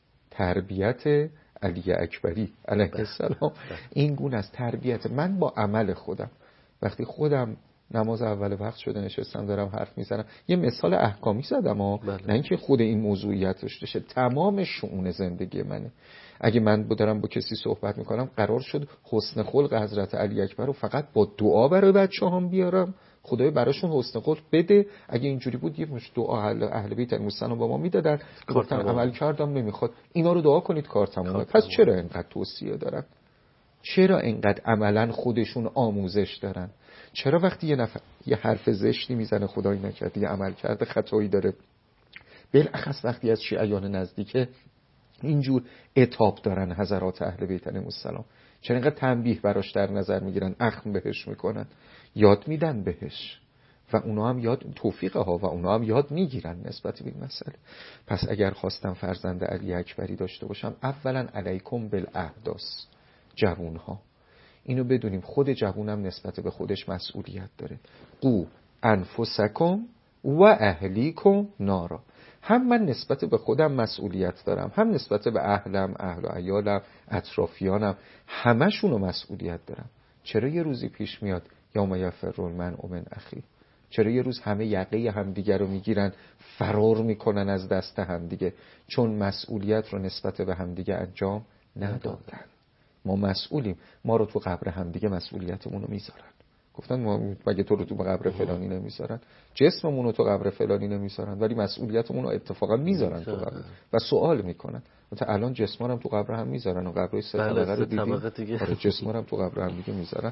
تربیت علی اکبری علیه السلام این گونه از تربیت. من با عمل خودم وقتی خودم نماز اول وقت شده نشستم دارم حرف میزنم، یه مثال احکامی زدم ها، نه اینکه خود این موضوعیت داشته شه، تمام شؤون زندگی منه. اگه من دارم با کسی صحبت میکنم قرار شد حسن خلق حضرت علی اکبر رو فقط با دعا برای بچه‌هام بیارم، خدای براشون حسن خلق بده. اگه اینجوری بود یه مش دعا اهل, اهل بیت المسلم با ما میدادن، گفتن عمل کردم نمیخواد اینا رو دعا کنید کار تمومه. پس چرا اینقدر توصیه دارن؟ چرا اینقدر عملا خودشون آموزش دارن؟ چرا وقتی یه نفر یه حرف زشتی میزنه خدای نکرده یه عمل کرده خطایی داره، بالاخص وقتی از شیعیان نزدیکه اینجور عتاب دارن حضرات اهل بیت السلام، چرا اینقدر تنبیه براش در نظر میگیرن، اخم بهش میکنن، یاد میدن بهش و اونا هم یاد توفیقه ها و اونا هم یاد میگیرن نسبت به این مسئله. پس اگر خواستم فرزند علی اکبری داشته باشم، اولا علیکم بالاحداث، جوون ها اینو بدونیم خود جوونم نسبت به خودش مسئولیت داره. قو انفسکم و اهلیکم نارا. هم من نسبت به خودم مسئولیت دارم، هم نسبت به اهلم، اهل و عیالم، اطرافیانم، همشونو مسئولیت دارم. چرا یه روزی پیش میاد یوم یفر المرء من اخیه؟ چرا یه روز همه یقه همدیگه رو میگیرن فرار میکنن از دست همدیگه؟ چون مسئولیت رو نسبت به همدیگه انجام ندادن. ما مسئولیم، ما رو تو قبر همدیگه مسئولیتمون رو میذارن. گفتن ما مگه تو رو تو قبر فلانی نمیذارن؟ جسممون رو تو قبر فلانی نمیذارن ولی مسئولیتمون رو اتفاقا میذارن تو قبر و سوال میکنن. مثلا الان جسما هم تو قبر هم میذارن و قبرای سه طبقه رو دیدیم. آره جسما هم تو قبر هم دیگه میذارن.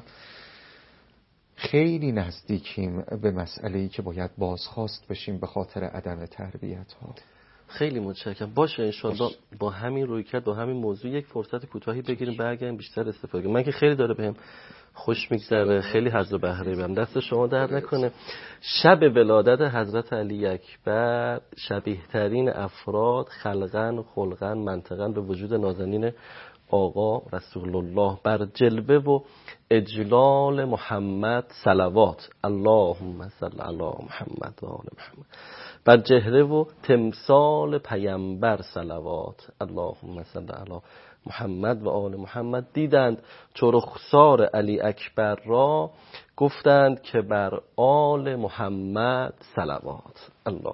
خیلی نزدیکیم به مسئله‌ای که باید بازخواست بشیم به خاطر عدم تربیت ها. خیلی متشکرم. باشه انشالله با همین رویکرد با همین موضوع یک فرصت کوتاهی بگیریم برگردیم بیشتر استفاده کنیم. من که خیلی داره بهم خوش میگذره، خیلی حظ و بهره بهم، دست شما درد نکنه. شب ولادت حضرت علی اکبر شبیه ترین افراد خلقن خلقن منطقن به وجود نازنین آقا رسول الله بر جلوه و اجلال محمد صلوات اللهم صل علی محمد و آل محمد، بر جهره و تمثال پیامبر صلوات اللهم صل علی محمد و آل محمد دیدند. چو رخسار علی اکبر را گفتند که بر آل محمد صلوات. الله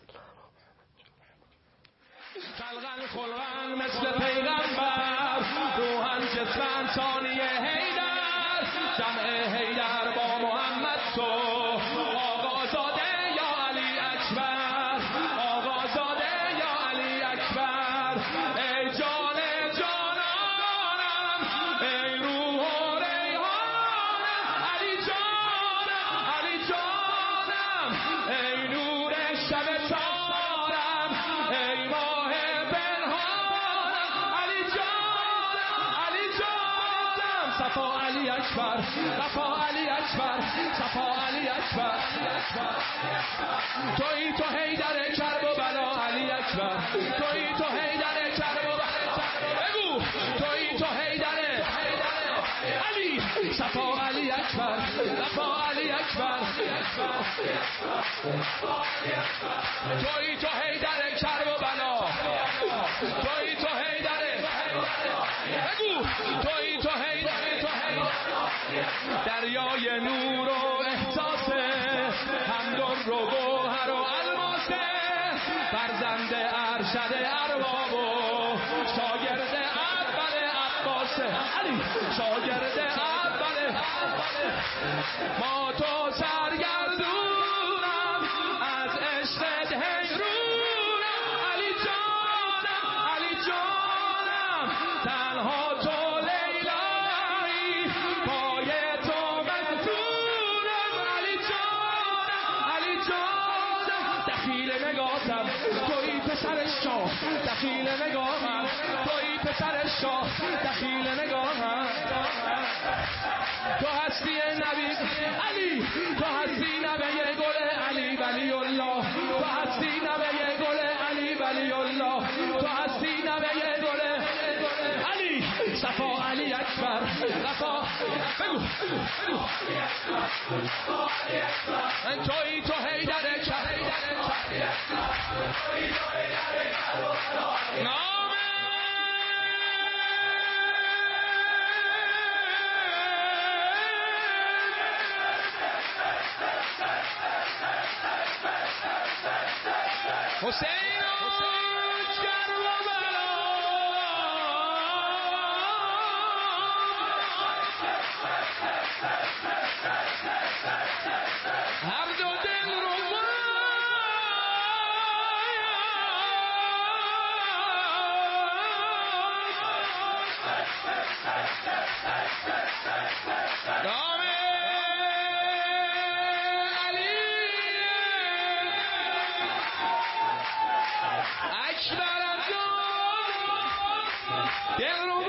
خلقن خلقن مثل پیغمبر روحن جسمن ثانیه حیدر جمع حیدر با محمد تو آقا زاده یا علی اکبر آقا زاده یا علی اکبر ای جان جانانم ای روح و ریحانم علی جانم علی جانم ای نور شب تارم ای ماه صفا علی اکبر صفا علی اکبر صفا علی اکبر تویی تو حیدر کرب و بلا علی اکبر تویی تو حیدر کرب و بلا بگو تویی تو حیدر علی صفا علی اکبر صفا علی اکبر تویی تو حیدر کرب و بلا، تویی تو حیدر، بگو تویی تو حیدر، تو حیدر دریای نور و احساس، حمد و گوهر و الماسه، فرزند ارشد ارباب و شاگرد اول عباس علی، شاگرد اول ما تو سرگردونم از عشقت حیرونم، علی جانم علی جانم تنها تو لیلایی، پای تو مفتونم، علی جانم علی جانم دخیل نگاهم تویی پسر شاه، دخیل نگاهم تویی پسر شاه، دخیل نگاهم تو هستی نبی علی، تو هستی نبی گل علی ولی الله، تو هستی نبی گل علی ولی الله، تو هستی نبی گل علی صفا علی اکبر صفا، بگو من تویی تو حیدر کرب، نام حسین کرب و بلا، هر دو دل رو نام علی اکبر از دل رو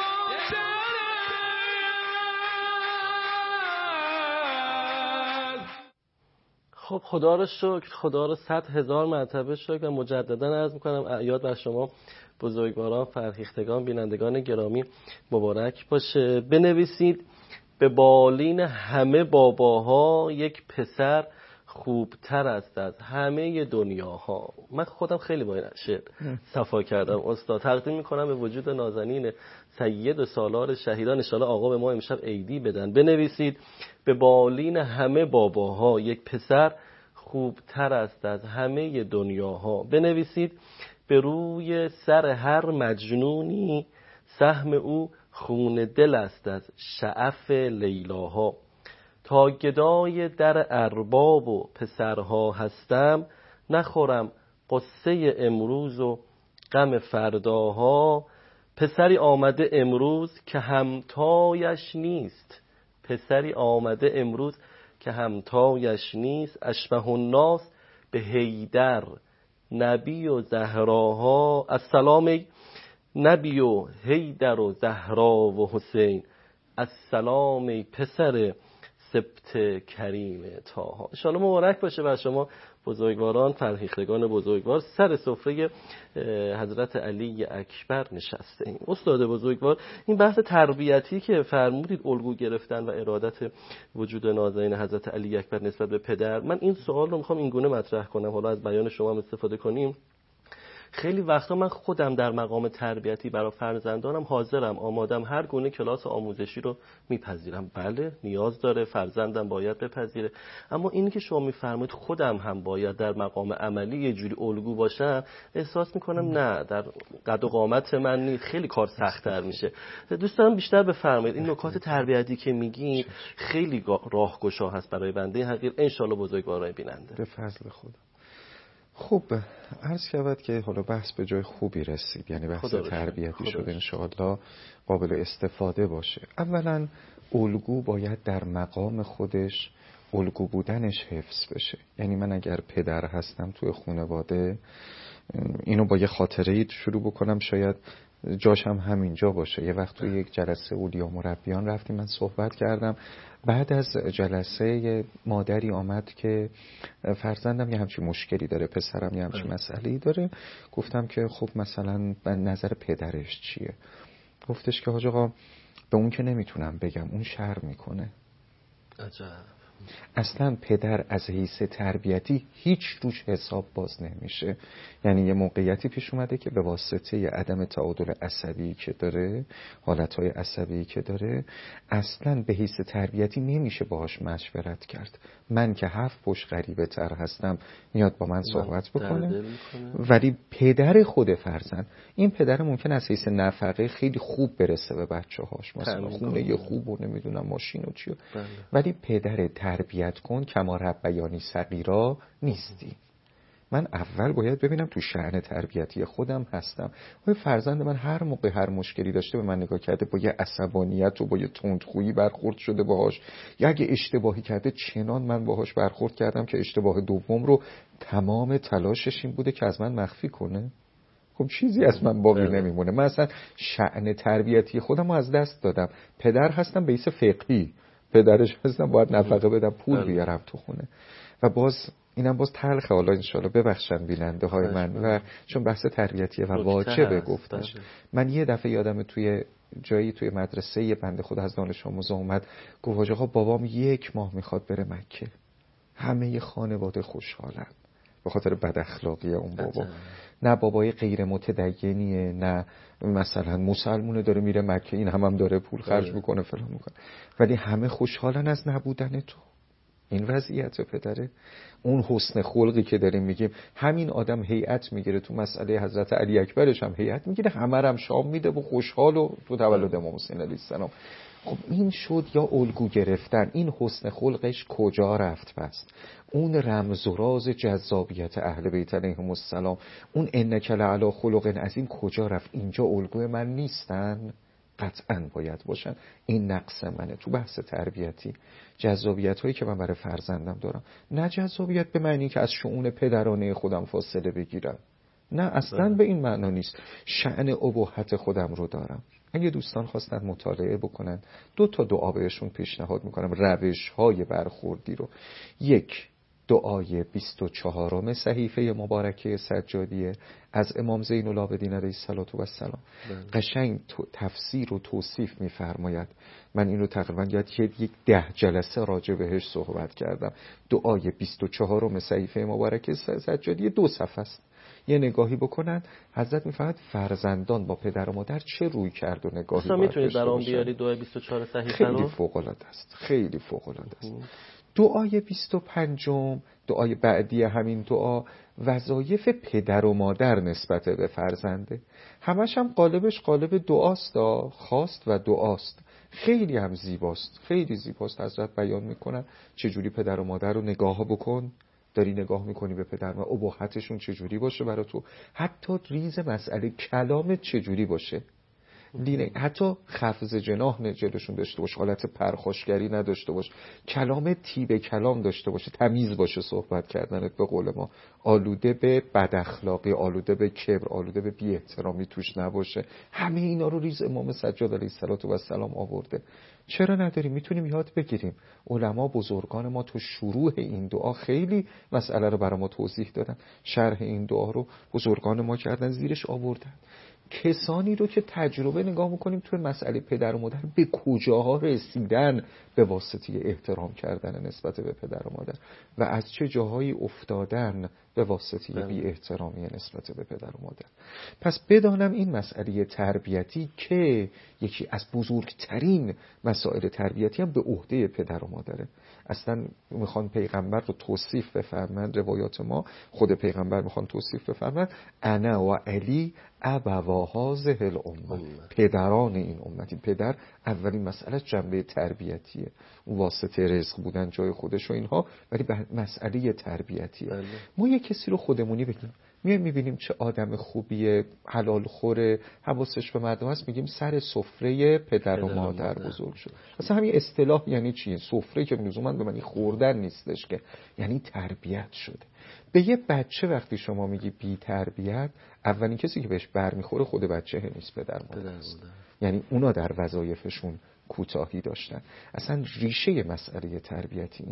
خب خدا رو شکر، خدا رو صد هزار مرتبه شکر و مجددا عرض میکنم اعیاد بر شما بزرگواران، فرهیختگان، بینندگان گرامی مبارک باشه. بنویسید به بالین همه باباها یک پسر خوبتر است از همه دنیاها. من خودم خیلی با این شعر صفا کردم استاد. تقدیم میکنم به وجود نازنین سید سالار شهیدان، ان شاءالله آقا به ما امشب عیدی بدن. بنویسید به بالین همه باباها یک پسر خوبتر است از همه دنیاها. بنویسید به روی سر هر مجنونی سهم او خون دل است از شعف لیلاها. تا گدای در ارباب و پسرها هستم، نخورم قصه امروز و غم فرداها. پسری آمده امروز که همتایش نیست، پسری آمده امروز که همتایش نیست. اشبه الناس به حیدر نبی و زهراها. السلام نبی و حیدر و زهرا و حسین، السلام ای پسر سبت کریم طاها. ان شاءالله مبارک باشه بر شما بزرگواران، فرهیختگان بزرگوار. سر سفره حضرت علی اکبر نشسته ایم. استاد بزرگوار، این بحث تربیتی که فرمودید، الگو گرفتن و ارادت وجود نازنین حضرت علی اکبر نسبت به پدر، من این سوال رو میخوام این گونه مطرح کنم، حالا از بیان شما هم استفاده کنیم. خیلی وقتا من خودم در مقام تربیتی برای فرزندانم حاضرم، آمادم هر گونه کلاس آموزشی رو میپذیرم. بله نیاز داره، فرزندم باید بپذیره. اما اینی که شما میفرمایید خودم هم باید در مقام عملی یه جوری الگو باشم، احساس میکنم نه، در قد و قامت من نیست، خیلی کار سخت‌تر میشه. دوست دارم بیشتر بفرمایید این نکات تربیتی که میگین خیلی راهگشا هست برای بنده حقیر، ان شاءالله بزرگوارای بیننده. به فضل خدا. خوب عرض شود که حالا بحث به جای خوبی رسید، یعنی بحث تربیتی شد، انشاءالله قابل استفاده باشه. اولا الگو باید در مقام خودش الگو بودنش حفظ بشه. یعنی من اگر پدر هستم توی خانواده، اینو با یه خاطره شروع بکنم، شاید جاشم همینجا باشه. یه وقت توی یک جلسه اولیا مربیان رفتیم، من صحبت کردم. بعد از جلسه مادری آمد که فرزندم یه همچین مشکلی داره، پسرم یه همچین مسئله‌ای داره. گفتم که خب مثلا نظر پدرش چیه؟ گفتش که حاج آقا به اون که نمیتونم بگم، اون شر میکنه. عجب. اصلا پدر از حیث تربیتی هیچ روش حساب باز نمیشه. یعنی یه موقعیتی پیش اومده که به واسطه عدم تعادل عصبی که داره، حالتهای عصبی که داره، اصلا به حیث تربیتی نمیشه باهاش مشورت کرد. من که هفت پشت غریبه تر هستم میاد با من صحبت بکنه، ولی پدر خود فرزند، این پدر ممکن از حیث نفقه خیلی خوب برسه به بچه هاش، مثلا خونه یه خوب و نمیدونم ماشین و چیو، ولی پدر تربیت کن کما ربیانی صغیرا نیستی. من اول باید ببینم تو شأن تربیتی خودم هستم. و فرزند من هر موقع هر مشکلی داشته به من نگاه کرده با یه عصبانیت و با یه تندخویی برخورد شده باهاش، یا اگه اشتباهی کرده چنان من باهاش برخورد کردم که اشتباه دوم رو تمام تلاشش این بوده که از من مخفی کنه، خب چیزی از من باقی نمیمونه. من اصلا شأن تربیتی خودم رو از دست دادم. پدر هستم به حیث فقهی، پدرش هستم باید نفقه بدم پول بیارم تو خونه. و باز اینم باز تلخه، حالا انشالله ببخشن بیننده های من و چون بحث تربیتیه و واجبه گفتش. من یه دفعه یادم توی جایی توی مدرسه یه بنده خود از دانش آموزا اومد گفت حاج آقا بابام یک ماه میخواد بره مکه. همه خانواده خوشحالن به خاطر بد اخلاقی اون بابا. نه بابای غیر متدینیه، نه مثلا مسلمونه داره میره مکه، این هم هم داره پول خرج میکنه فلان میکنه، ولی همه خوشحالن از نبودن تو. این وضعیت پدره. اون حسن خلقی که داریم میگیم، همین آدم هیئت میگیره تو مسئله حضرت علی اکبرش هم هیئت میگیره، همه هم شام میده و خوشحال و تو تولد امام حسین علیه السلام. خب این شد یا الگو گرفتن. این حسن خلقش کجا رفت پس؟ اون رمز و راز جذابیت اهل بیت علیهم السلام، اون انک لعلی خلق عظیم کجا رفت؟ اینجا الگوی من نیستن؟ قطعاً باید باشن. این نقص منه تو بحث تربیتی. جذابیت هایی که من برای فرزندم دارم، نه جذابیت به معنی که از شؤون پدرانه خودم فاصله بگیرم، نه اصلاً به این معنا نیست. شأن ابوحت خودم رو دارم. اگه دوستان خواستن مطالعه بکنن، دو تا دعا بهشون پیشنهاد میکنم روش های برخوردی رو. یک، دعای بیست و چهارم صحیفه مبارکه سجادیه از امام زین العابدین علیه السلام. قشنگ تفسیر و توصیف میفرماید. من این رو تقریبا یاد یک ده جلسه راجع بهش صحبت کردم. دعای بیست و چهارم صحیفه مبارکه سجادیه دو صفحه است. یه نگاهی بکنن، حضرت میفرماید فرزندان با پدر و مادر چه روی کرد و نگاهی باید میتونید برام بیاری دعای بیست و چهار صحیفه رو؟ خیلی فوق العاده است، خیلی فوق العاده است. دعای بیست و پنجم، دعای بعدی همین دعا، وظایف پدر و مادر نسبت به فرزنده. همش هم قالبش قالب دعاست، خواست و دعاست. خیلی هم زیباست، خیلی زیباست. حضرت بیان میکنن چجوری پدر و مادر رو نگاه بکن، داری نگاه میکنی به پدر و ابوحتشون چجوری باشه برای تو، حتی ریز مسئله کلامت چجوری باشه، حتی خفض جناح نه جلوشون داشته باش، حالت پرخاشگری نداشته باش، کلام تیب کلام داشته باشه، تمیز باشه صحبت کردنت، به قول ما آلوده به بد اخلاقی، آلوده به کبر، آلوده به بی احترامی توش نباشه. همه اینا رو ریز امام سجاد علیه السلام آورده. چرا نداریم؟ میتونیم یاد بگیریم. علما بزرگان ما تو شروع این دعا خیلی مسئله رو برای ما توضیح دادن. شرح این دعا رو بزرگان ما کردن، زیرش آوردن. کسانی رو که تجربه نگاه میکنیم توی مسئله پدر و مادر به کجاها رسیدن به واسطه احترام کردن نسبت به پدر و مادر و از چه جاهایی افتادن به واسطه بی احترامی نسبت به پدر و مادر. پس بدانم این مسئله تربیتی که یکی از بزرگترین مسائل تربیتی هم به عهده پدر و مادره. اصلا میخوان پیغمبر رو توصیف بفرمند، روایات ما خود پیغمبر میخوان توصیف بفرمند انا و علی ابوا هذه الامه، پدران این امتی. پدر اولین مسئله جنبه تربیتیه، اون واسطه رزق بودن جای خودش و اینها، ولی مسئله تربیتیه. بله. ما یه کسی رو خودمونی بگیم، میایم میبینیم چه آدم خوبیه، حلال خوره، حواسش به مردم هست، میگیم سر سفره پدر, پدر و مادر, مادر بزرگ شد. اصلا همین اصطلاح یعنی چیه؟ سفره که لزوما به معنی خوردن نیستش، که یعنی تربیت شده. به یه بچه وقتی شما میگی بی تربیت، اولین کسی که بهش برمیخوره خود بچه نیست، پدر مادر است. یعنی اونا در وظایفشون کوتاهی داشتن. اصلا ریشه مسئله تربیتی اینه.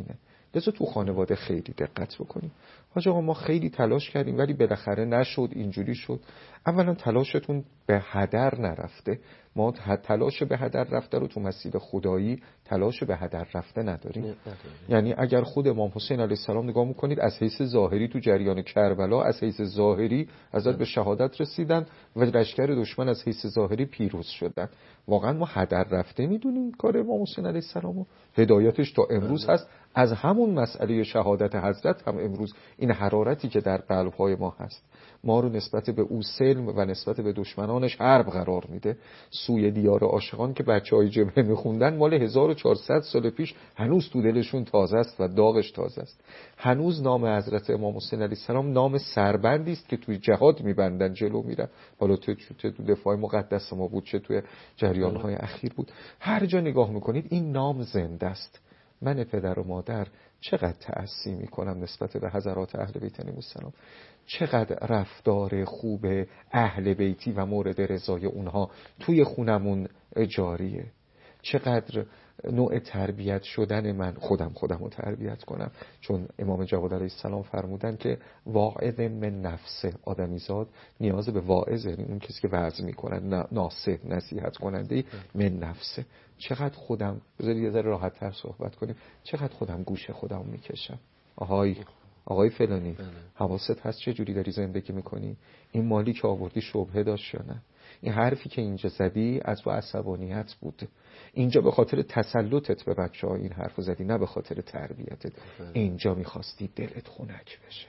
لذا تو خانواده خیلی دقت بکنیم. حاج آقا ما خیلی تلاش کردیم ولی بالاخره نشد، اینجوری شد. اولا تلاشتون به هدر نرفته. ما تلاش به هدر رفته رو تو مسیر خدایی تلاش به هدر رفته نداریم. یعنی اگر خود امام حسین علیه السلام نگاه میکنید از حیث ظاهری تو جریان کربلا از حیث ظاهری حضرت به شهادت رسیدن و لشکر دشمن از حیث ظاهری پیروز شدن. واقعا ما هدر رفته میدونیم کار امام حسین علیه السلام و هدایتش تا امروز هست. از همون مسئله شهادت حضرت هم امروز این حرارتی که در قلب‌های ما هست ما رو نسبت به او سلم و نسبت به دشمنانش حرب قرار میده. سوی دیار عاشقان که بچهای جبهه میخوندن مال هزار و چهارصد سال پیش هنوز تو دلشون تازه است و داغش تازه است. هنوز نام حضرت امام حسین علیه السلام نام سربندی است که توی جهاد میبندن جلو میرن. حالا تو تو دفاع مقدس ما بود چه توی جریان‌های اخیر بود، هر جا نگاه میکنید این نام زنده است. من پدر و مادر چقدر تأسی میکنم نسبت به حضرات اهل بیت علیهم السلام، چقدر رفتار خوب اهل بیتی و مورد رضای اونها توی خونمون جاریه، چقدر نوع تربیت شدن من خودم خودم رو تربیت کنم. چون امام جواد علیه السلام فرمودن که واعظ من نفسه، آدمیزاد نیاز به واعظ، یعنی اون کسی که وعظ میکنن، ناصح نصیحت کننده من نفسه. چقدر خودم، بذارید یه ذره راحت تر صحبت کنیم، چقدر خودم گوش خودم میکشم. آهای آقای فلانی حواست هست چه جوری داری زندگی میکنی؟ این مالی که آوردی شبهه داشت یا نه؟ این حرفی که اینجا زدی از با عصبانیت بود، اینجا به خاطر تسلطت به بچه ها این حرف زدی نه به خاطر تربیتت. اینجا میخواستی دلت خنک بشه،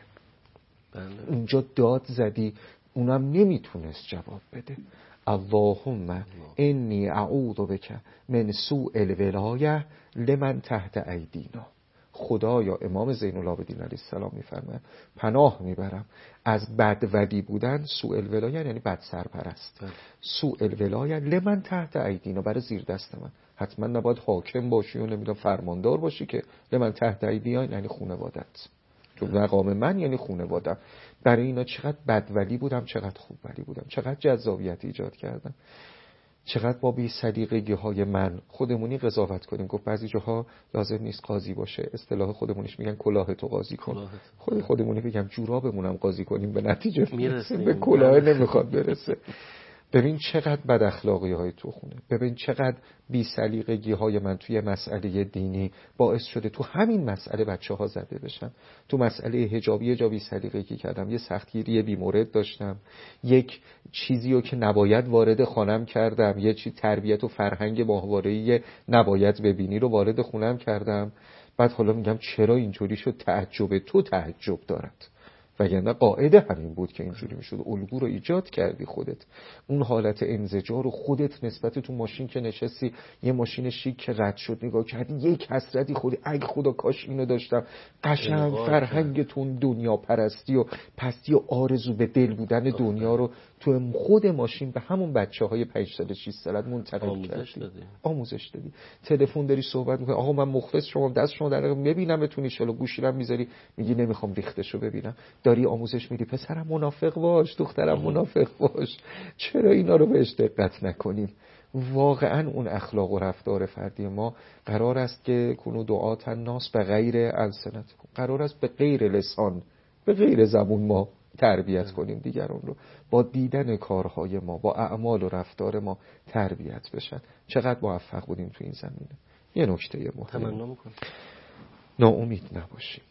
اینجا داد زدی اونم نمیتونست جواب بده. اللهم انی اعوذ بک من سوء الولایه لمن تحت ایدینا. خدایا، امام زین العابدین علیه السلام میفرماید پناه میبرم از بدولی بودن. سوء الولایه یعنی بد سرپرست. سوء الولایه لمن تحت ایدینا، برای زیر دست من. حتما نباید حاکم باشی و نمیدونم فرماندار باشی که لمن تحت ایدینا یعنی خانواده‌ات. تو مقام من یعنی خانواده‌ام. برای اینا چقدر بدولی بودم، چقدر خوب ولی بودم، چقدر جذابیت ایجاد کردم، چقدر با بی سلیقگی های من خودمونی قضاوت کنیم. گفت بعضی جاها لازم نیست قاضی باشه، اصطلاح خودمونیش میگن کلاه تو قاضی کن. خود خودمونی بگم جورابمونم قاضی کنیم، به نتیجه میرسیم به کلاه نمیخواد برسه. ببین چقدر بد اخلاقی های تو خونه، ببین چقدر بی سلیقگی های من توی مسئله دینی باعث شده تو همین مسئله بچه ها زده بشن. تو مسئله حجابی یه جا بی سلیقگی کردم، یه سختگیری بی مورد داشتم، یک چیزی رو که نباید وارد خانم کردم، یه چیز تربیت و فرهنگ ماهواره‌ای نباید ببینی رو وارد خونم کردم. بعد حالا میگم چرا اینجوری شد؟ تعجب تو تعجب دارد، وگرنه قاعده همین بود که اینجوری میشد. الگو رو ایجاد کردی خودت. اون حالت انزجار رو خودت نسبت تو ماشین که نشستی، یه ماشین شیک که رد شد نگاه کردی، یک حسرتی خودی اگه خدا کاش اینو داشتم. قشنگ فرهنگتون دنیا پرستی و پستی و آرزو به دل بودن دنیا رو تو خود ماشین به همون بچه‌های پنج ساله شش ساله منتقل کردی. آموزش دادی. تلفن داری صحبت می‌کنی، آقا من مخلص شما، دست شما در میبینمتون، ان شاءالله گوشیرم میذاری، میگی نمیخوام ریختشو ببینم. داری آموزش میدی پسرم منافق باش، دخترم منافق باش. چرا اینا رو بهش دقت نکنیم؟ واقعا اون اخلاق و رفتار فردی ما قرار است که کنو دعات الناس به غیر السنت، قرار است به غیر لسان، به غیر زبون ما تربیت کنیم دیگران رو. با دیدن کارهای ما، با اعمال و رفتار ما تربیت بشن. چقدر موفق بودیم تو این زمینه. یه نکته مهم، ناامید نباشیم.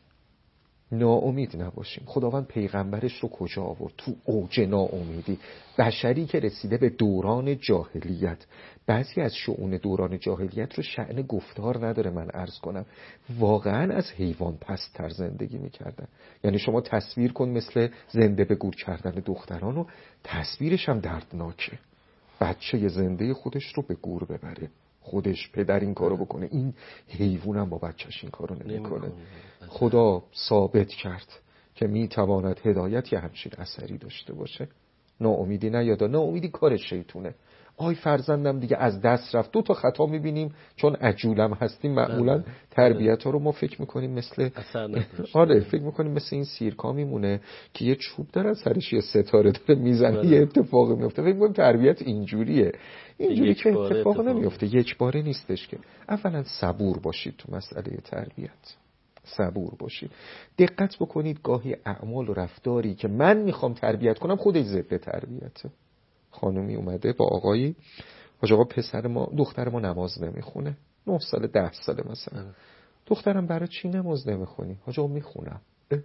ناامید نباشیم. خداوند پیغمبرش رو کجا آورد؟ تو اوج ناامیدی. بشری که رسیده به دوران جاهلیت. بعضی از شؤون دوران جاهلیت رو شأن گفتار نداره من عرض کنم، واقعا از حیوان پست‌تر زندگی میکردن. یعنی شما تصویر کن مثل زنده به گور کردن دختران، و تصویرش هم دردناکه. بچه زنده خودش رو به گور ببره، خودش پدر این کارو بکنه، این حیوانم با بچهش این کارو نمیکنه. خدا ثابت کرد که میتواند هدایت یه همچین اثری داشته باشه. ناامیدی نیادا، ناامیدی کار شیطونه. آی فرزندم دیگه از دست رفت. دو تا خطا میبینیم چون عجولم هستیم معمولا تربیت ها رو ما فکر میکنیم مثل آره فکر میکنیم مثل این سیرکا میمونه که یه چوب داره سرش یه ستاره داره میزنه یه اتفاقی میفته. فکر میکنیم تربیت اینجوریه، اینجوری که اتفاق نمیفته، یک باره نیستش که. اولا صبور باشید تو مسئله تربیت. صبور باشید. دقت بکنید گاهی اعمال و رفتاری که من میخوام تربیت کنم خودش ضد تربیته. خانومی اومده با آقایی، حاج آقا پسر ما دختر ما نماز نمیخونه، نه سال ده ساله مثلا. دخترم برای چی نماز نمیخونی؟ حاج آقا میخونم.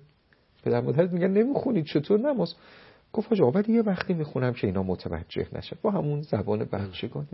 پدر مادرت میگن نمیخونی چطور نماز؟ گفت حاج آقا بعد یه وقتی میخونم که اینا متوجه نشه، با همون زبان بچگانه.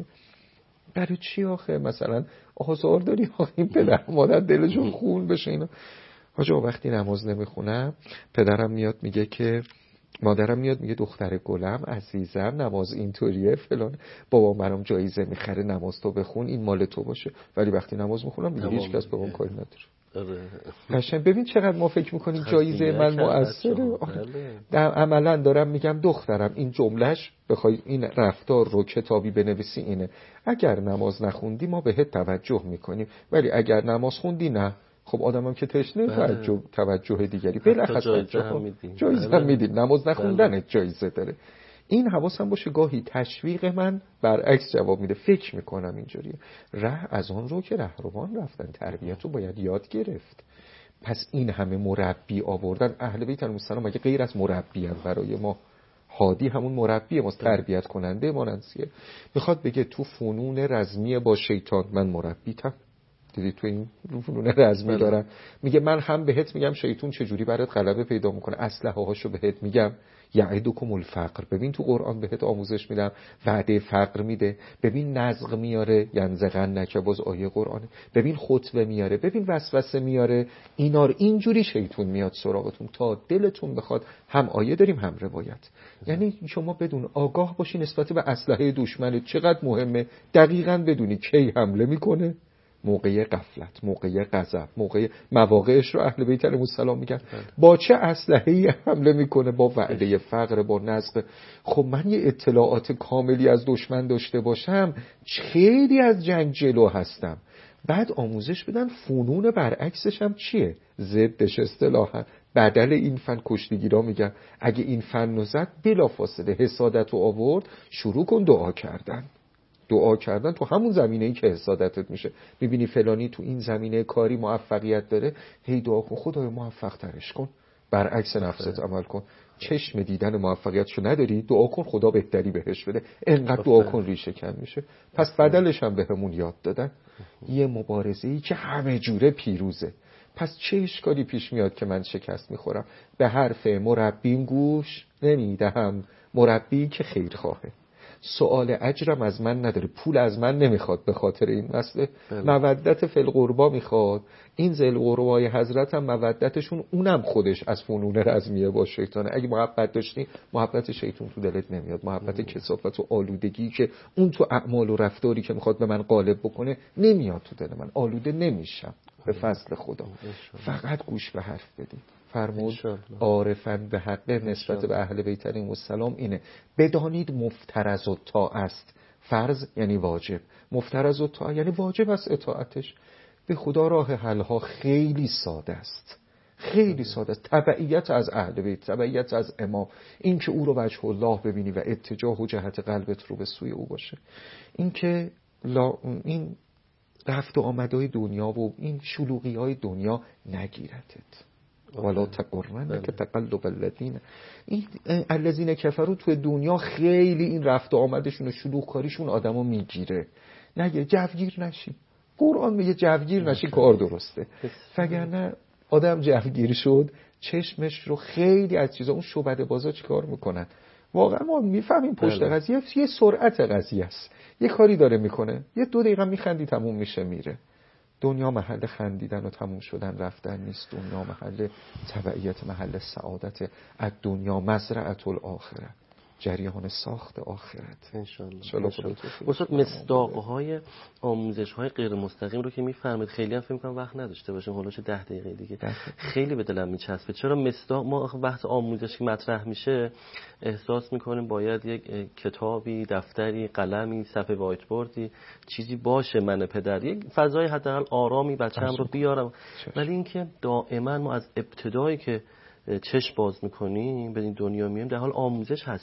برای چی آخه مثلا آزار داری آخه این پدر مادر دلشون خون بشه اینا؟ حاج آقا وقتی نماز نمیخونم پدرم میاد میگه که مادرم میاد میگه دختر گلم عزیزم نماز اینطوریه فلان، بابا منم جایزه میخره نماز تو بخون این مال تو باشه، ولی وقتی نماز میخونم دیگه هیچ کس به من کاری نداره. قشنگ ببین چقدر ما فکر میکنیم جایزه من مؤثره. در عملا دارم میگم دخترم این جملهش بخوای این رفتار رو کتابی بنویسی اینه، اگر نماز نخوندی ما بهت توجه میکنیم، ولی اگر نماز خوندی نه. خب آدمم که تشنه توجه توجه دیگری بلخص جایزه هم میدیم، جایزه هم میدیم، نماز نخوندن جایزه داره. این حواسم باشه گاهی تشویق من برعکس جواب میده. فکر میکنم اینجوریه. ره از آن رو که رهروان رفتن، تربیت رو باید یاد گرفت. پس این همه مربی آوردن، اهل بیت علیهم السلام مگه غیر از مربی هم برای ما؟ هادی همون مربی ماست، تربیت کننده ما ننسیه. میخواد بگه تو فنون رزمی با شیطان من مربیتم. دیدی تو این فنون رزمی دارن، میگه من هم بهت میگم شیطان چجوری برات غلبه پیدا میکنه، اسلحه هاشو بهت میگم. یعدکم الفقر، ببین تو قرآن بهت آموزش میدم، وعده فقر میده. ببین نزغ میاره، ینزغن نکه، باز آیه قرآنه. ببین خطبه میاره، ببین وسوسه میاره. اینا رو اینجوری شیطان میاد سراغتون تا دلتون بخواد. هم آیه داریم هم روایت. یعنی شما بدون آگاه باشی نسبت به اسلحه دشمن چقدر مهمه، دقیقاً بدونی کی حمله میکنه، موقع غفلت، موقع غضب، موقع مواقعش رو اهل بیت علیهم السلام میگن با چه اسلحه‌ای حمله میکنه، با وعده فقر، با نزغ. خب من یه اطلاعات کاملی از دشمن داشته باشم خیلی از جنگ جلو هستم. بعد آموزش بدن فنون برعکسش هم چیه، ضدش اصطلاحا بدل این فن کشتیگیرا میگن اگه این فن رو زد بلافاصله حسادت رو آورد، شروع کن دعا کردن. دعا کردن تو همون زمینه‌ای که حسادتت میشه. میبینی فلانی تو این زمینه کاری موفقیت داره، هی دعا کن خدای موفق ترش کن، برعکس نفست عمل کن. چشم دیدن موفقیتشو نداری، دعا کن خدا بهتری بهش بده، انقدر دعا کن ریشه کن میشه. پس بدلش هم بهمون یاد دادن یه مبارزه‌ای که همه جوره پیروزه. پس چه اشکالی پیش میاد که من شکست میخورم؟ به حرف مربیم گوش نمیدهم، مربی که خیر خواهه. سوال اجرم از من نداره، پول از من نمیخواد به خاطر این مسئله. مودت فی القربا میخواد. این ذل قربای حضرت هم مودتشون اونم خودش از فنون رزمیه با شیطانه. اگه محبت داشتی محبت شیطان تو دلت نمیاد، محبت کثافت و آلودگی که اون تو اعمال و رفتاری که میخواد به من غالب بکنه نمیاد تو دل من، آلوده نمیشم به فضل خدا. فقط گوش به حرف بدی. فرمود عارفن به حق نسبت به اهل بیت علیهم السلام اینه بدانید مفترض الطاعه است. فرض یعنی واجب، مفترض الطاعه یعنی واجب است اطاعتش. به خدا راه حلها خیلی ساده است، خیلی ساده است. تبعیت از اهل بیت، تبعیت از امام، این که او رو وجه الله ببینی و اتجاه و جهت قلبت رو به سوی او باشه. این که لا این رفت و آمدهای دنیا و این شلوغی های دنیا نگیرتت. ولا تغرنک تقلب الذین، این الذین کفروا تو دنیا خیلی این رفت و آمدشون و شلوغ کاریشون آدمو میگیره. نگه جوگیر نشی، قرآن میگه جوگیر نشی کار درسته. وگرنه آدم جوگیر شد چشمش رو خیلی از چیزا، اون شعبده بازا چیکار میکنن واقعا ما میفهمیم پشت قضیه یه سرعت قضیه است. یه کاری داره میکنه، یه دو دقیقه میخندی تموم میشه میره. دنیا محل خندیدن و تموم شدن رفتن نیست. دنیا محل تبعیت، محل سعادت. از دنیا مزرعة الاخره، جریان ساخت آخرت. انشالله. استاد مصداق‌های آموزش‌های غیر مستقیم رو که می‌فرمایید خیلی هم فکر می‌کنم وقت نداشته باشیم، حالا چه ده دقیقه دیگه خیلی به دلم میچسبه. چرا مصداق ما وقت آموزش که مطرح میشه احساس می‌کنیم باید یک کتابی، دفتری، قلمی، صفحه وایت بوردی چیزی باشه، من پدر یک فضای حداقل آرامی بچه‌م رو بیارم. ولی اینکه دائما ما از ابتدایی که چشم باز میکنیم به این دنیا میایم در حال آموزش هستیم.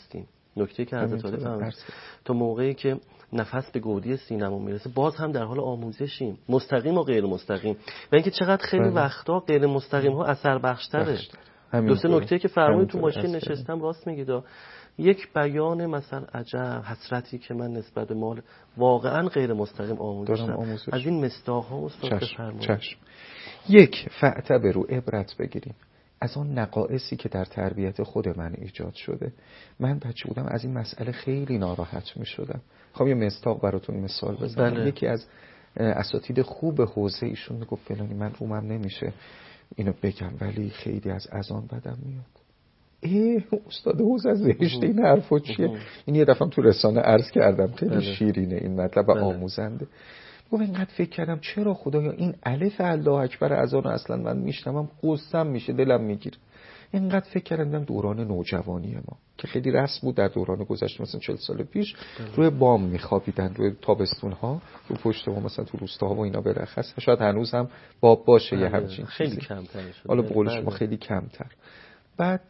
نکته که حضرت علی فرمودن تا موقعی که نفس به گودی سینمون میرسه باز هم در حال آموزشیم، مستقیم و غیر مستقیم. و اینکه چقدر خیلی بله. وقتا غیر مستقیم ها اثر بخشتره. دو سه نکته که فرمودید تو ماشین نشستم راست میگید. یک بیان مثلا عجب حسرتی که من نسبت به مال واقعا غیر مستقیم آموزشم. از این مصداق ها استاد بفرمایید. یک فاعتبروا عبرت بگیریم از آن نقائصی که در تربیت خود من ایجاد شده. من بچه بودم از این مسئله خیلی ناراحت می شدم. خب یه مصداق براتون مثال بزنم. بله. یکی از اساتید خوب حوزه ایشون میگفت فلانی من رومم نمیشه اینو بگم ولی خیلی از اذان بدم میاد. ای استاد حوزه از زشته این حرفا چیه؟ این یه دفعه تو رسانه عرض کردم خیلی بله. شیرینه این مطلب و بله. آموزنده. گفت اینقدر فکر کردم چرا خدایا این الف الله اکبر اذان اصلا من میشنوم قصم میشه دلم میگیره. اینقدر فکر کردم دوران نوجوانی ما که خیلی رسم بود در دوران گذشته مثلا چهل سال پیش بله. روی بام میخوابیدن روی تابستون ها رو پشت ما مثلا تو روستاها و اینا بلخص شاید هنوز هم باب باشه بله. یه همچین خیلی کمتر شده حالا به قول شما خیلی کمتر. بعد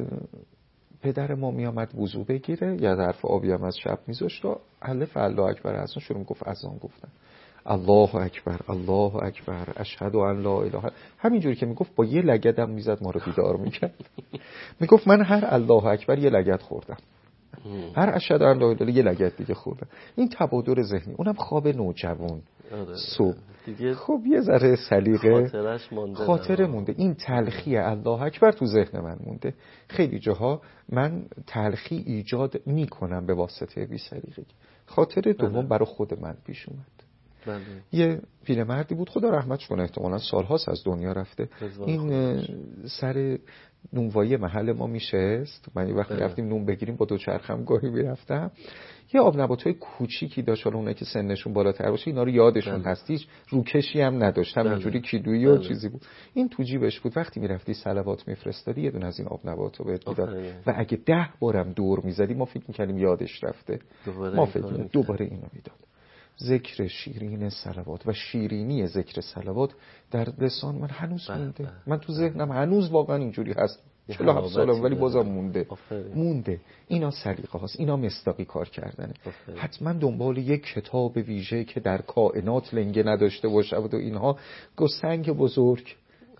پدر ما می آمد وضو بگیره یا ظرف آبی هم از شب میذاشت و الف الله اکبر اذان شروع میگفت اذان گفتن الله اکبر الله اکبر اشهد ان لا اله. همینجوری که میگفت با یه لگدم میزد ما رو بیدار میکرد. میگفت من هر الله اکبر یه لگد خوردم، هر اشهد ان لا اله یه لگد دیگه خوردم. این تبادر ذهنی، اونم خواب نوجوان صبح دیگه. خب یه ذره سلیقه خاطره مونده. این تلخی الله اکبر تو ذهن من مونده. خیلی جاها من تلخی ایجاد میکنم به واسطه بی سلیقگی. خاطره دوم برای خود من پیش اومد. بله. یه پیرمردی بود خدا رحمتش کنه احتمالاً سالهاست از دنیا رفته. این سر نونوایی محل ما میشست. من یه وقتی رفتیم نون بگیریم با دوچرخم گاهی میرفتم. یه آب نباتای کوچیکی داشت، حالا اونایی که سنشون بالاتر باشه اینا رو یادشون بله. هست، هیچ روکشی هم نداشت، همینجوری بله. کیلویی و بله. چیزی بود. این تو جیبش بود. وقتی میرفتی صلوات میفرستادی یه دونه از این آب نباتو بهت میداد و اگه ده بارم دور میزدی ما فکر میکردیم یادش رفته، ما فکر میکردیم دوباره اینو میداد. ذکر شیرین صلوات و شیرینی ذکر صلوات در لسان من هنوز مونده. من تو ذهنم هنوز واقعا اینجوری هست. چهل و هفت سالم ولی بازم مونده. مونده. اینا سلیقه هاست. اینا مصداقی کار کردنه. حتما دنبال یک کتاب ویژه که در کائنات لنگه نداشته باشه و اینها گسنگ بزرگ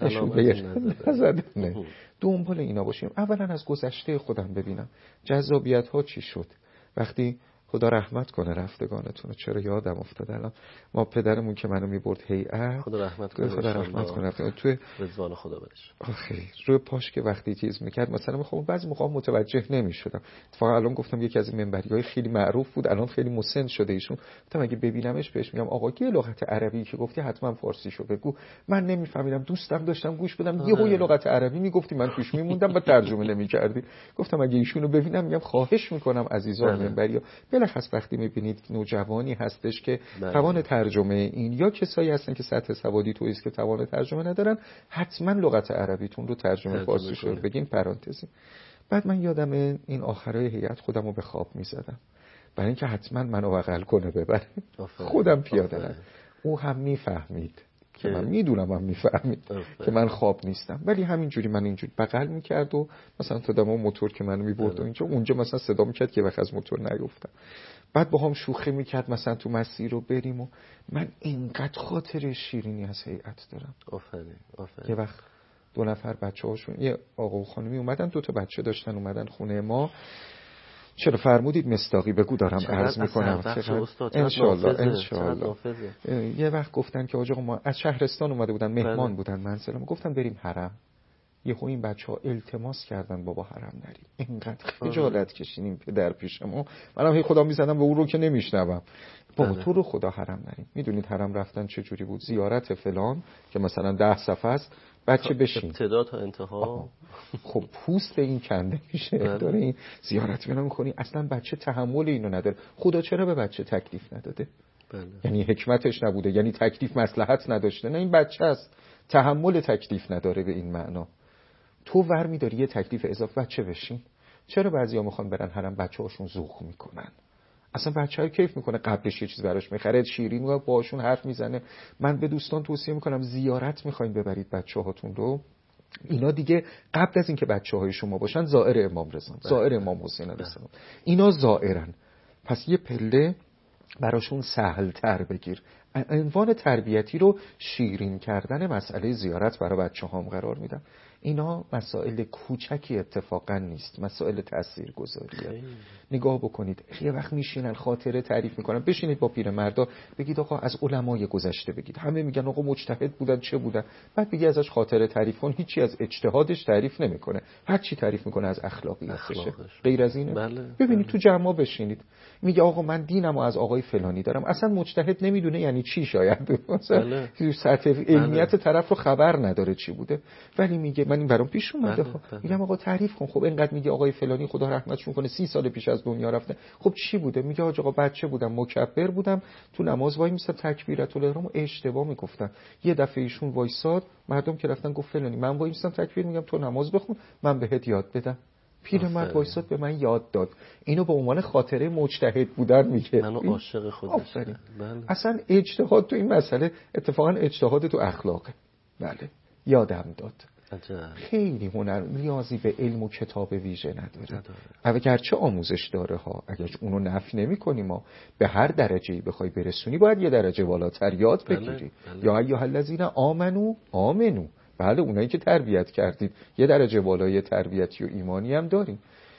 نزدنه. دنبال اینا باشیم. اولا از گذشته خودم ببینم جذابیت ها چی شد. وقتی خدا رحمت کنه رفتگانتون، چرا یادم افتاد الان ما پدرمون که منو میبرد هیئت، خدا رحمت کنه خدا رحمت کنه تو رضوان خدا برش آخه روی پاش که وقتی چیز میکرد مثلا میخوام بعضی موقع متوجه نمیشدم. اتفاقا الان گفتم یکی از این منبریای خیلی معروف بود الان خیلی مسن شده ایشون، گفتم اگه ببینمش بهش میگم آقا یه لغت عربی که گفتی حتما فارسیشو بگو، من نمیفهمیدم دوستم داشتم گوش بدم یهو یه لغت عربی میگفتی من توش میموندم و ترجمه نمیکردی. گفتم اگه ایشونو ببینم میگم خواهش میکنم عزیزان منبریا بلخص وقتی میبینید نوجوانی هستش که بله. توان ترجمه این یا کسایی هستن که سطح سوادی تو است که توان ترجمه ندارن، حتما لغت عربیتون رو ترجمه فارسی شو بگین پرانتزی. بعد من یادم این آخرای هیئت خودم رو به خواب میزدم برای اینکه حتما منو بغل کنه ببره. خودم پیاده رفتم. او هم میفهمید که من میدونم هم میفهمید که من خواب نیستم، ولی همینجوری من اینجوری بغل میکرد و مثلا تا دم موتور که منو میبرد و اینجا اونجا مثلا صدا میکرد که وقت از موتور نیفتم. بعد با هم شوخی میکرد مثلا تو مسیر رو بریم و من اینقدر خاطر شیرینی از هیئت دارم. آفرین آفرین. یه وقت دو نفر بچه هاشون یه آقا و خانمی اومدن، دو تا بچه داشتن اومدن خونه ما. چرا فرمودید مصداقی بگو دارم عرض میکنم انشالله انشالله. یه وقت گفتن که آقا ما از شهرستان اومده بودن مهمان بله. بودن منزلم، گفتن بریم حرم. یهو این بچه‌ها التماس کردن بابا حرم نریم. اینقدر خجالت کشیدیم پدر پیشمون. منم هی خدا میزدم به اون رو که نمیشنوم. بابا تو رو خدا حرم نریم. میدونید حرم رفتن چه جوری بود؟ زیارت فلان که مثلا ده صفحه است، بچه بشین ابتدا تا انتها. خب پوست این کنده میشه داره این زیارت مینا میکنی، اصلا بچه تحمل اینو نداره. خدا چرا به بچه تکلیف نداده؟ بله. یعنی حکمتش نبوده، یعنی تکلیف مصلحت نداشته، نه این بچه است تحمل تکلیف نداره به این معنا. تو ور میداری یه تکلیف اضافه بچه بشین. چرا بعضیا میخوان برن حرم بچه‌هاشون ذوق میکنن؟ اصلا بچه‌ها کیف میکنه قبلش یه چیز براش میخره شیرین و باشون حرف میزنه. من به دوستان توصیه میکنم زیارت میخواین ببرید بچه‌هاتون رو اینا دیگه قبل از اینکه بچه‌های شما باشن زائر امام رضا، زائر امام حسین علیه السلام، اینا زائرن. پس یه پله براشون سهل تر بگیر. عنوان تربیتی رو شیرین کردن مسئله زیارت برای بچه‌هام قرار میدم. اینا مسائل کوچکی اتفاقا نیست، مسائل تاثیرگذاریه. نگاه بکنید، یه وقت میشینن خاطره تعریف میکنن، بشینید با پیرمردا بگید آقا از علمای گذشته بگید، همه میگن آقا مجتهد بودن چه بودن، بعد بگی ازش خاطره تعریف کن، هیچی از اجتهادش تعریف نمیکنه، هر چی تعریف میکنه از اخلاقیاتشه. غیر از اینه؟ بله، ببینید بله. تو جمع بشینید میگه آقا من دینمو از آقای فلانی دارم، اصلا مجتهد نمیدونه یعنی چی، شاید مثلا بله. سطح علمیت بله. طرف رو خبر نداره چی بوده، ولی میگه من این برام پیش اومده. بله. خب میگم آقا تعریف کن. خب اینقدر میگه آقای فلانی خدا رحمتشون کنه سی سال پیش از دنیا رفته، خب چی بوده؟ میگه آقا بچه بودم مکبر بودم تو نماز وای میسا تکبیرت الاحرام اشتباه میگفتن، یه دفعه ایشون وایساد مردم که رفتن گفت فلانی من وای میسم تکبیر میگم تو نماز بخون من بهت یاد بدم. پیرمرد وایساد به من یاد داد. اینو به عنوان خاطره مجتهد بودن میگه. منو عاشق خودش. بله. اصلا اجتهاد تو این مسئله اتفاقا اجتهاد تو اخلاقه. بله. یادم داد. عجب. خیلی هنر نیازی به علم و کتاب ویژه نداره. اگرچه آموزش داره ها، اگر اونو نفی نمی‌کنی، ما به هر درجه‌ای بخوای برسونی باید یه درجه بالاتر یاد بگیری. بله. بله. یا ایها الذین آمنو آمنو. بله اونایی که تربیت کردید یه درجه بالای تربیتی و ایمانی هم داریم.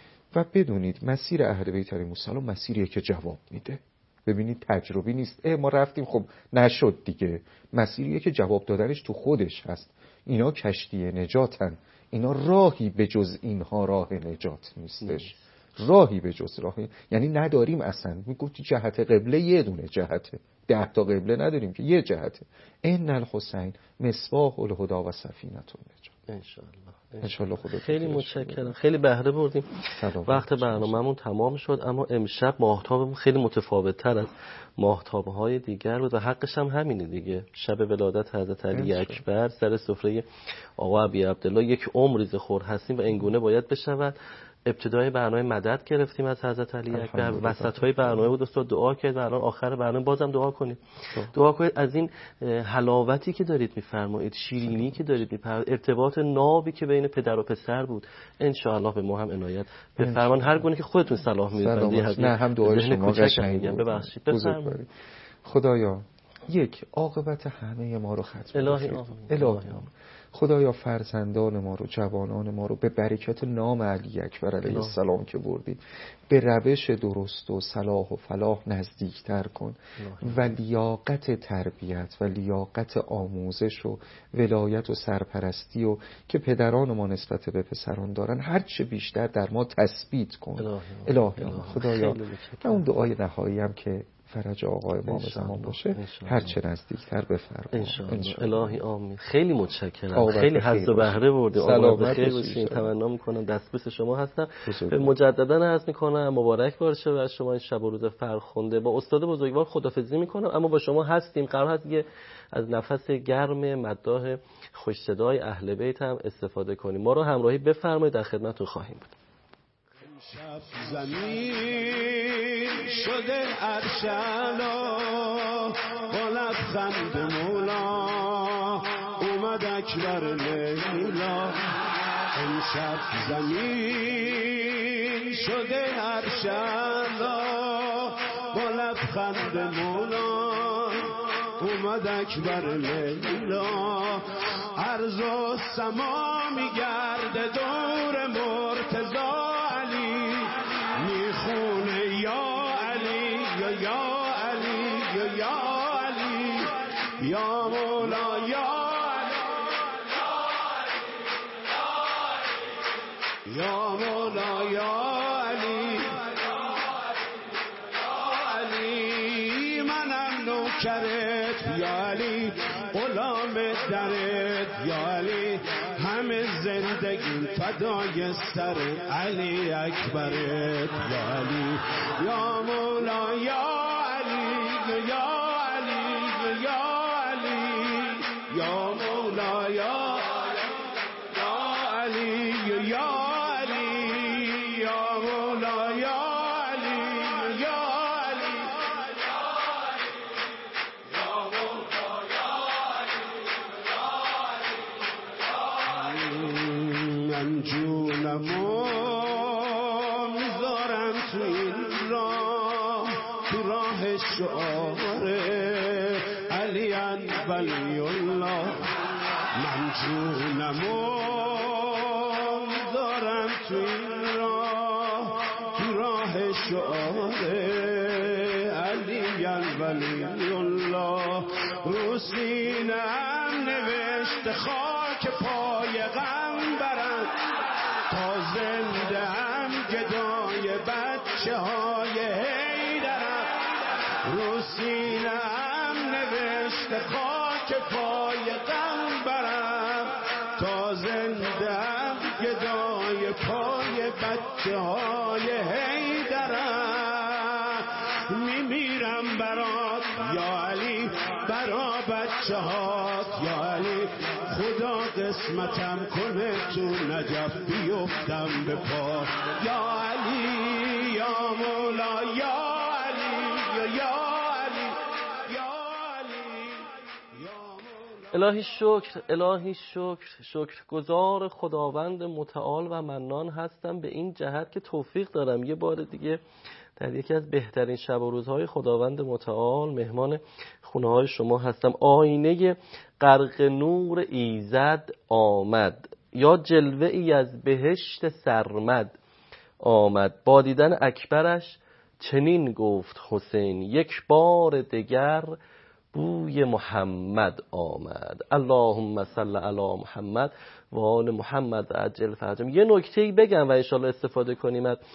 و بدونید مسیر اهل بیت علیهم السلام مسیریه که جواب میده. ببینید تجربی نیست اه ما رفتیم خب نشد دیگه، مسیریه که جواب دادنش تو خودش هست. اینا کشتی نجاتن، اینا راهی به جز اینها راه نجات نیستش. راهی به جز راهی یعنی نداریم اصلا. میگفتی جهت قبله یه دونه جهته، ده تا قبله نداریم که یه جهته. ان الحسین مصباح الهدی و سفینه النجات. انشاءالله انشاءالله خدا. خیلی متشکرم، خیلی بهره بردیم. وقت برنامه‌مون تمام شد، اما امشب ماهتابمون خیلی متفاوت‌تر از ماهتاب‌های دیگر بود و حقش هم همینه دیگه. شب ولادت حضرت علی اکبر سر سفره آقا ابی عبدالله یک عمر ریزخور هستیم و اینگونه باید بشود. ابتدای برنامه مدد گرفتیم از حضرت علی اکبر، وسط‌های برنامه بود استاد دعا کرد و الان آخر برنامه بازم دعا کنید. دعا کنید از این حلاوتی که دارید می‌فرمایید، شیرینی که دارید می‌فرمایید، ارتباط نابی که بین پدر و پسر بود، ان شاءالله به ما هم عنایت بفرمان. هر گونه که خودتون صلاح می‌دونید. نه هم دعای شما قشنگه. ببخشید بفرمایید. خدایا یک عاقبت همه ما رو ختم الهی آمین. الهی آمین. خدایا فرزندان ما رو، جوانان ما رو به برکت نام علی اکبر علیه السلام که بردید به روش درست و صلاح و فلاح نزدیکتر کن و لیاقت تربیت و لیاقت آموزش و ولایت و سرپرستی و که پدران ما نسبت به پسران دارن هر چه بیشتر در ما تثبیت کن. الهی خدایا و اون دعای نهایی هم که فرج آقای امام زمان باشه هر چه نزدیکتر بفرما. الهی آمین. خیلی متشکرم، خیلی حظ و بهره بردیم. آقا بخیر باشین. تمنا میکنم دستبوس شما هستم. مجددا عرض میکنم مبارک باشه و شما این شب و روز فرخنده. با استاد بزرگوار خدافظی میکنم، اما با شما هستیم. قرار هست دیگه از نفس گرم مداح خوش صدای اهل بیت هم استفاده کنیم. ما رو همراهی بفرمایید، در خدمتتون خواهیم بود. شب زمین شده عرشلا با لبخند مولا اومد اکبر لیلا. امشب زمین شده عرشلا با لبخند مولا اومد اکبر لیلا. عرض و سما میگرده دور مرتضی یا مولا یا یا مولا یا علی علی. منم نوکرت یا علی، غلام درت یا علی، همه زندگی فدای سر علی اکبرت یا علی. یا مولا یا علی یا جونمو میذارم تو این راه، تو راه شعار علی ولی الله. من جونمو میذارم تو این راه، تو راه شعار علی ولی الله. رو سینه‌ام نوشته خاک پای غمبرم، تا زنده‌ام گدای بچه های حیدرم. رو سینه‌ام نوشته خاک پای غمبرم، تا زنده‌ام گدای پای بچه های حیدرم. میمیرم برات یا علی، برا بچه هات یا علی. خدا قسمتم کنه تو نجف بیفتم به پا، یا علی یا مولا یا علی یا علی یا علی یا مولا. الهی شکر، الهی شکر، شکرگزار خداوند متعال و منان هستم به این جهت که توفیق دارم یه بار دیگه در یکی از بهترین شب و روزهای خداوند متعال مهمان خونه های شما هستم. آینه غرق نور ایزد آمد، یا جلوه ای از بهشت سرمد آمد. با دیدن اکبرش چنین گفت حسین، یک بار دگر بوی محمد آمد. اللهم صل علی محمد و آل محمد و عجل فرجهم. یه نکته‌ای بگم و انشالله استفاده کنیم از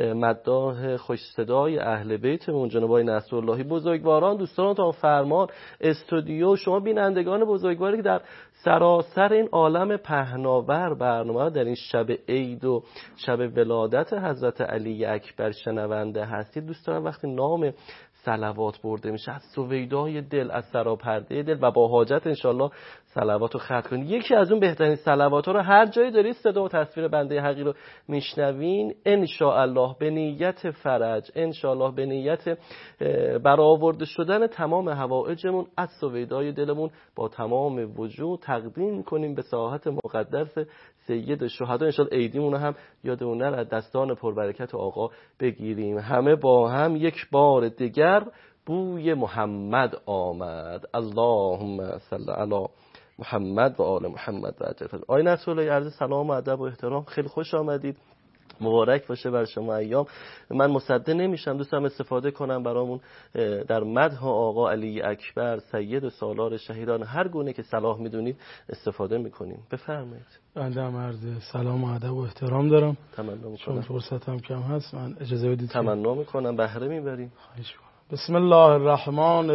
مداح خوش صدای اهل بیتمون جناب آقای نصراللهی. بزرگواران، دوستان تا فرمان استودیو، شما بینندگان بزرگواری که در سراسر این عالم پهناور برنامه در این شب عید و شب ولادت حضرت علی اکبر شنونده هستید، دوستان وقتی نام صلوات برده میشه از سویدای دل، از سراپرده دل و با حاجت انشالله صلوات رو ختم کنید. یکی از اون بهترین صلوات ها رو هر جایی دارید صدا و تصویر بنده حقی رو میشنوین، انشاءالله به نیت فرج، انشاءالله به نیت برآورده شدن تمام حوائجمون از سویدای دلمون با تمام وجود تقدیم کنیم به ساحت مقدس سید شهدا. انشاءالله عیدیمون هم یادمون نره از دستان پربرکت آقا بگیریم. همه با هم یک بار دیگر بوی محمد آمد. اللهم صل علی محمد و آل محمد و عجل فرجهم. آقای نصراللهی عرض سلام و ادب و احترام، خیلی خوش آمدید. مبارک باشه بر شما ایام. من مصدق نمیشم، دوستم استفاده کنم برامون در مدح آقا علی اکبر سید و سالار شهیدان هر گونه که صلاح میدونید استفاده میکنیم. بفرمایید. بنده هم عرض سلام و ادب و احترام دارم. تمنا میکنم. چون فرصتم کم هست من اجازه بدید تمنا میکنم بهره میبریم. بسم الله الرحمن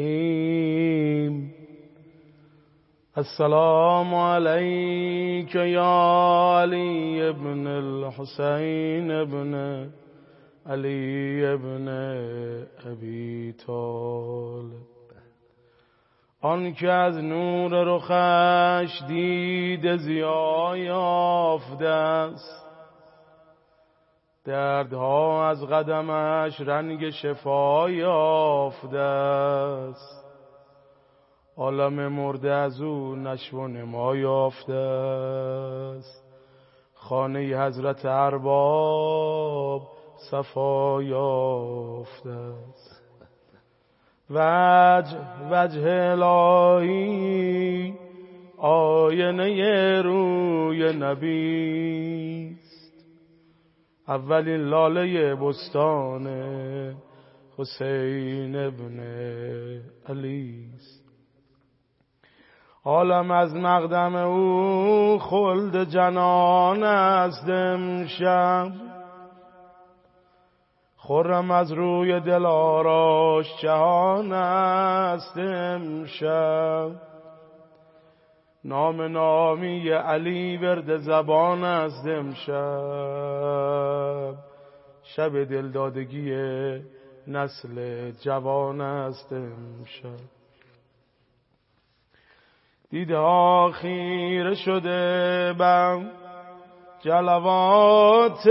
الرحیم. السلام علیک یا علی ابن الحسین ابن علی ابن ابی طالب. آن که از نور رخش دید ضیا یافته است، دردها از قدمش رنگ شفا یافته است. عالم مرده از او نشو و نما یافته است، خانه حضرت ارباب صفا یافته است. وجه وجه الهی آینه روی نبیست، اولین لاله بستان حسین ابن علیست. عالم از مقدم او خلد جنان است امشب، خرم از روی دلاراش جهان است امشب. نام نامی علی ورد زبان است امشب، شب دلدادگی نسل جوان است امشب. دیده ها خیره شده بم جلوات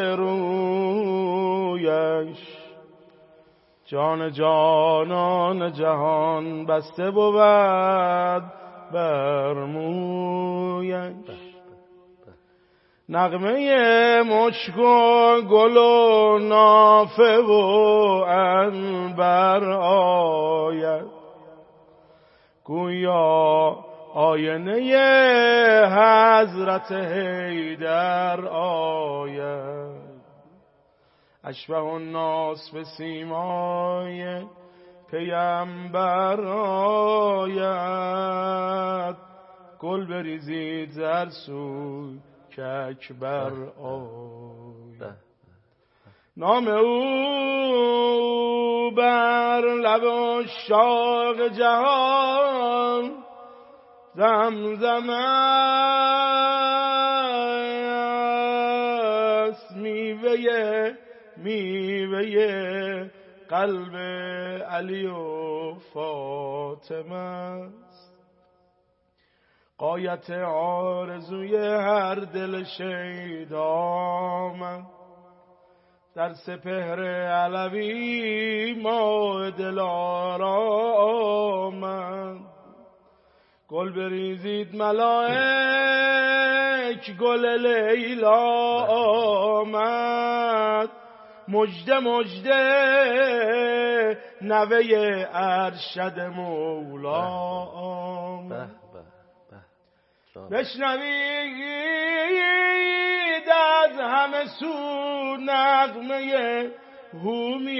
رویش، جان جانان جهان بسته بود بر مویش. نغمه مشک و گل و نافه و عنبر آید، گویا آینه حضرت حیدر آید. اشبه الناس به سیمای پیامبر آید، گل بریزید زر سوی که اکبر آید. نام او بر لب عشاق جهان زمزم است، میوه میوه قلب علی و فاطمه است. غایت آرزوی هر دل شیدا من، در سپهر علوی ما دلارام من. گل بریزید ملائک گل لیلا آمد، مجده مجده نوه ارشد مولا آمد. بشنوید از همه سو نغمه هو می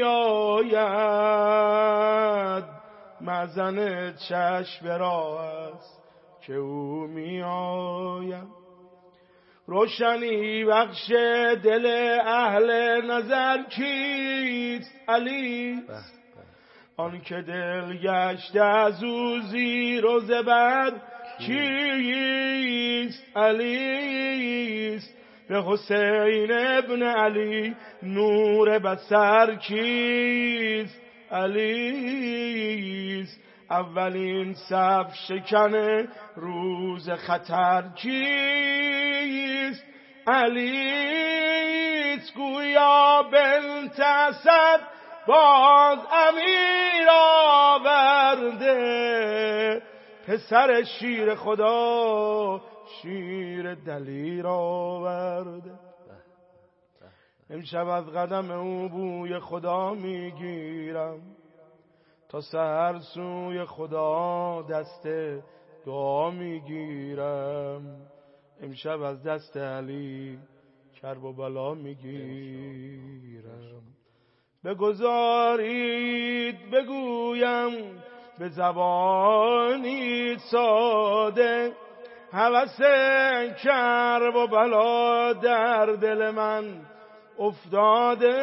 آید، مزن چشم را است که او می آید. روشنی بخش دل اهل نظر کیست؟ علی آن که دل گشته از او زیر و زبر کیست؟ علیست. به حسین ابن علی نور بصر کیست؟ علیست. اولین صف شکن روز خطر کیست؟ علیست. گویا بنت اسد باز امیر آورده، پسر شیر خدا شیر دلیر آورده. امشب از قدم او بوی خدا میگیرم، تا سحر سوی خدا دست دعا میگیرم. امشب از دست علی کرب و بلا میگیرم. بگذارید بگویم به زبانی ساده، هوس کرب و بلا در دل من افتاده.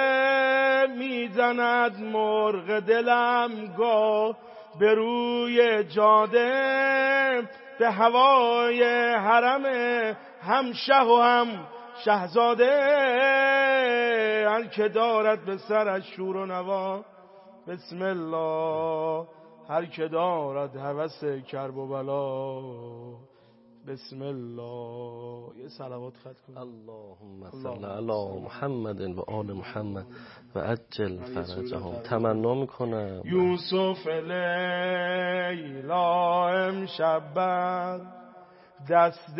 میزند مرغ دلم گاه به روی جاده، به هوای حرم هم شه و هم شهزاده. هر که دارد به سرش شور و نوا بسم الله، هر که دارد هوس کرب و بلا بسم الله. یه صلوات خط کن. اللهم صل علی محمد و آل محمد و عجل فرجهم. تمنا میکنم یوسف لیلا امشب بر دست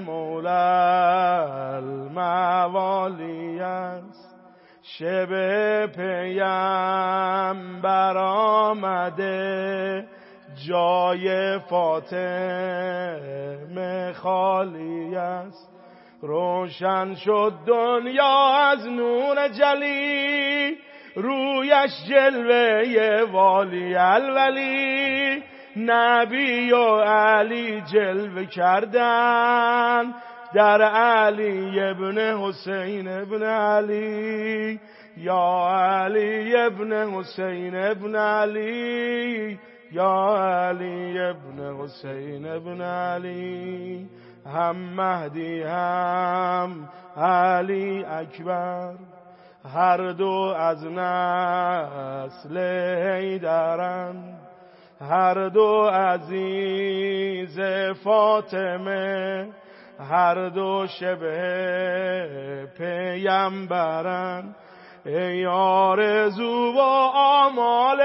مولا الموالی است، شب پیامبر آمده جای فاطمه خالی است. روشن شد دنیا از نور جلی، رویش جلوه والی الولی. نبی و علی جلوه کردن در علی ابن حسین ابن علی. یا علی ابن حسین ابن علی، یا علی ابن حسین ابن علی. هم مهدی هم علی اکبر، هر دو از نسل حیدرند، هر دو عزیز فاطمه، هر دو شبه پیامبرند. ای آرزو و آمال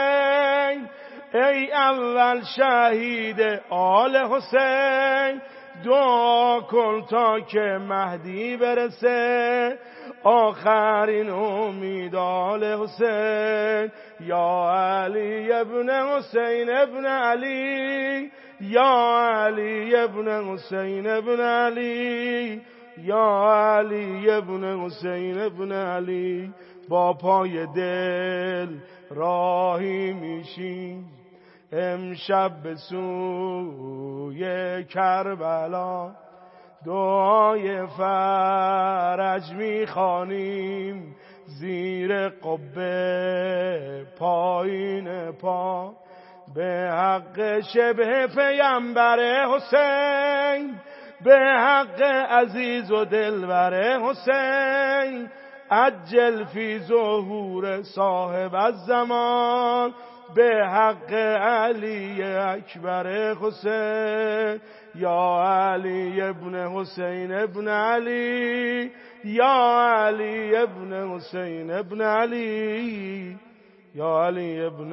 حسین، ای اول شهید آل حسین، دعا کن تا که مهدی برسه، آخرین امید آل حسین. یا علی ابن حسین ابن علی، یا علی ابن حسین ابن علی، یا علی ابن حسین ابن علی. با پای دل راهی میشیم امشب به سوی کربلا، دعای فرج میخوانیم زیر قبه پایین پا. به حق شبه پیامبر حسین، به حق عزیز و دلبر حسین، عجل فی ظهور صاحب الزمان. به حق علی اکبر حسین، یا علی ابن حسین ابن علی، یا علی ابن حسین ابن علی، یا علی ابن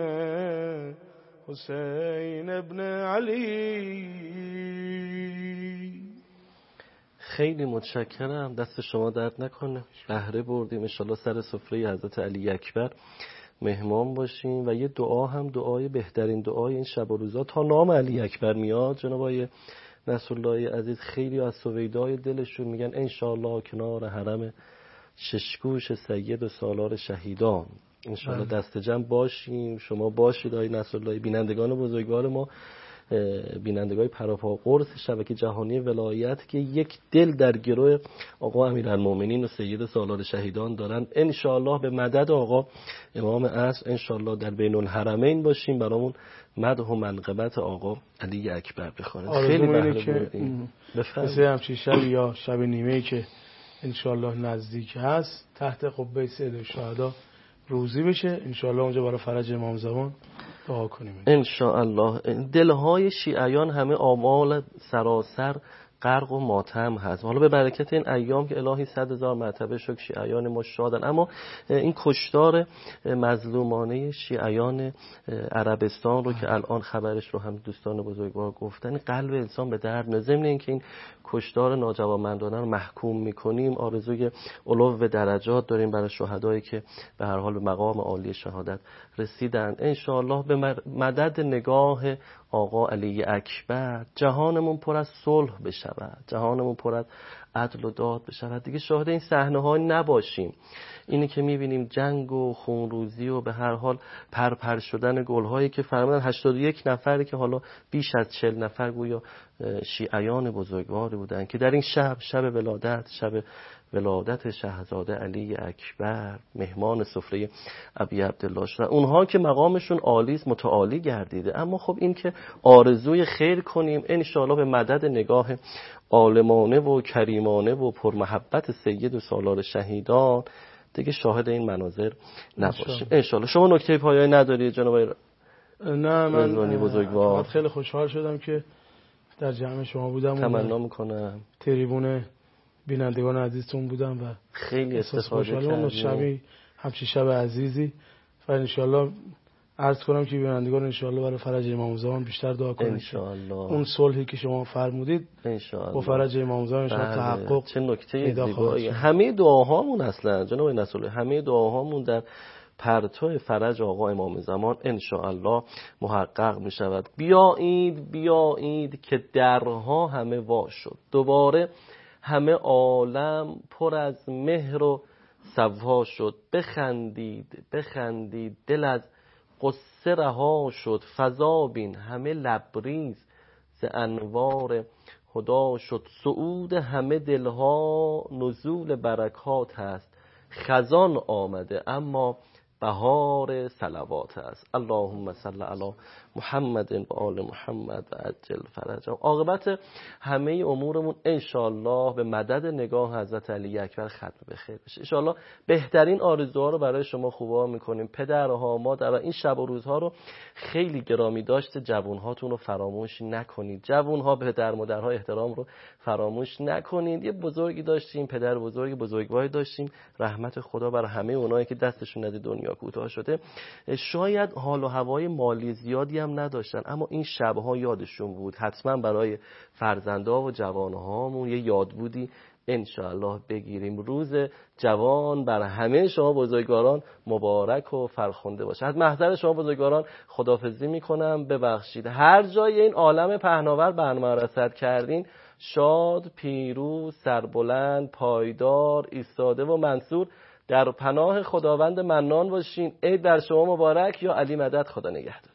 حسین ابن علی. خیلی متشکرم، دست شما درد نکنه، بهره بردیم. انشالله سر سفره حضرت علی اکبر مهمان باشیم و یه دعا هم دعای بهترین دعای این شب و روزا تا نام علی اکبر میاد. جناب آقای نصرالله عزیز خیلی از سویدای دلشون میگن انشالله کنار حرم ششگوش سید و سالار شهیدان انشالله دست جمع باشیم. شما باشید آقای نصرالله. بینندگان بزرگوار ما، بینندگان پراپا قرص شبکه جهانی ولایت که یک دل در گروه آقا امیرالمومنین و سید سالار شهیدان دارن، انشالله به مدد آقا امام عصر انشالله در بین الحرمین باشیم، برامون مدح و منقبت آقا علی اکبر بخوانید. خیلی بهره بردیم. مثل همچین شب یا شب نیمه‌ای که انشالله نزدیک هست تحت قبه سید الشهدا روزی بشه، انشالله اونجا برای فرج امام زمان دعا کنیم انشاءالله. دلهای شیعیان همه آمال سراسر غرق و ماتم هست. حالا به برکت این ایام که الهی صد هزار مرتبه شکر شیعیان ما شادن، اما این کشتار مظلومانه شیعیان عربستان رو که الان خبرش رو هم دوستان بزرگوار گفتن، قلب انسان به درد میاد. ضمن اینکه این کشتار ناجوانمردانه رو محکوم میکنیم، آرزوی علو درجات داریم برای شهدایی که به هر حال به مقام عالی شهادت رسیدن. انشاءالله به مدد نگاه آقا علی اکبر جهانمون پر از صلح بشود، جهانمون پر از عدل و داد بشود. دیگه شاهد این صحنه ها نباشیم. اینی که میبینیم جنگ و خونروزی و به هر حال پرپر شدن گلهایی که فرمودن هشتاد و یک نفری که حالا بیش از چهل نفر گویا شیعیان بزرگواری بودن که در این شب، شب ولادت، شب ولادت شهزاده علی اکبر مهمان سفره ابی عبدالله شدن. اونها که مقامشون عالی است، متعالی گردیده، اما خب این که آرزوی خیر کنیم انشاءالله به مدد نگاه عالمانه و کریمانه و پرمحبت سید و سالار شهیدان دیگه شاهد این مناظر نباشیم انشاءالله. شما نکته پایانی نداری جناب؟ نه، من بزرگوار خیلی خوشحال شدم که در جمع شما بودم. تمنا میکنم تریبون بینندگان عزیزتون بودم و خیلی استفاده کردم. شبی همچین شب عزیزی و انشالله عرض کنم که بینندگان انشالله برای فرج امام زمان بیشتر دعا کنید انشالله. اون صلحی که شما فرمودید با فرج امام زمان انشالله تحقق. چه نکته زیبایی. همه دعاهامون اصلا جناب نصرالله، همه دعاهامون در پرتو فرج آقا امام زمان انشاءالله محقق می شود. بیایید بیایید که درها همه وا شد، دوباره همه عالم پر از مهر و صفا شد. بخندید بخندید دل از قصه رها شد، فضا بین همه لبریز ز انوار خدا شد. صعود همه دلها نزول برکات هست، خزان آمده اما بهار صلوات است. اللهم صل علی محمد و آل محمد و عجل فرجهم. عاقبت همه امورمون انشالله به مدد نگاه حضرت علی اکبر ختم به خیر بشه. انشالله بهترین آرزوها رو برای شما خوبا میکنیم. پدرها، مادرها، این شب و روزها رو خیلی گرامی داشته جوانهاتون رو فراموش نکنید. جوانها پدر مادرها احترام رو فراموش نکنید. یه بزرگی داشتیم، پدر بزرگ بزرگواری داشتیم، رحمت خدا بر همه اونایی که دستشون نده دنیا یا کوتاه شده، شاید حال و هوای مالی زیادی هم نداشتن، اما این شبها یادشون بود. حتما برای فرزندا و جوانهامون یه یاد بودی انشاءالله بگیریم. روز جوان بر همه شما بزرگواران مبارک و فرخنده باشه. از محضر شما بزرگواران خداحافظی میکنم، ببخشید هر جای این عالم پهناور برنامه رصد کردین شاد، پیروز، سربلند، پایدار، ایستاده و منصور در پناه خداوند منان باشین. عید در شما مبارک. یا علی مدد. خدا نگهدار.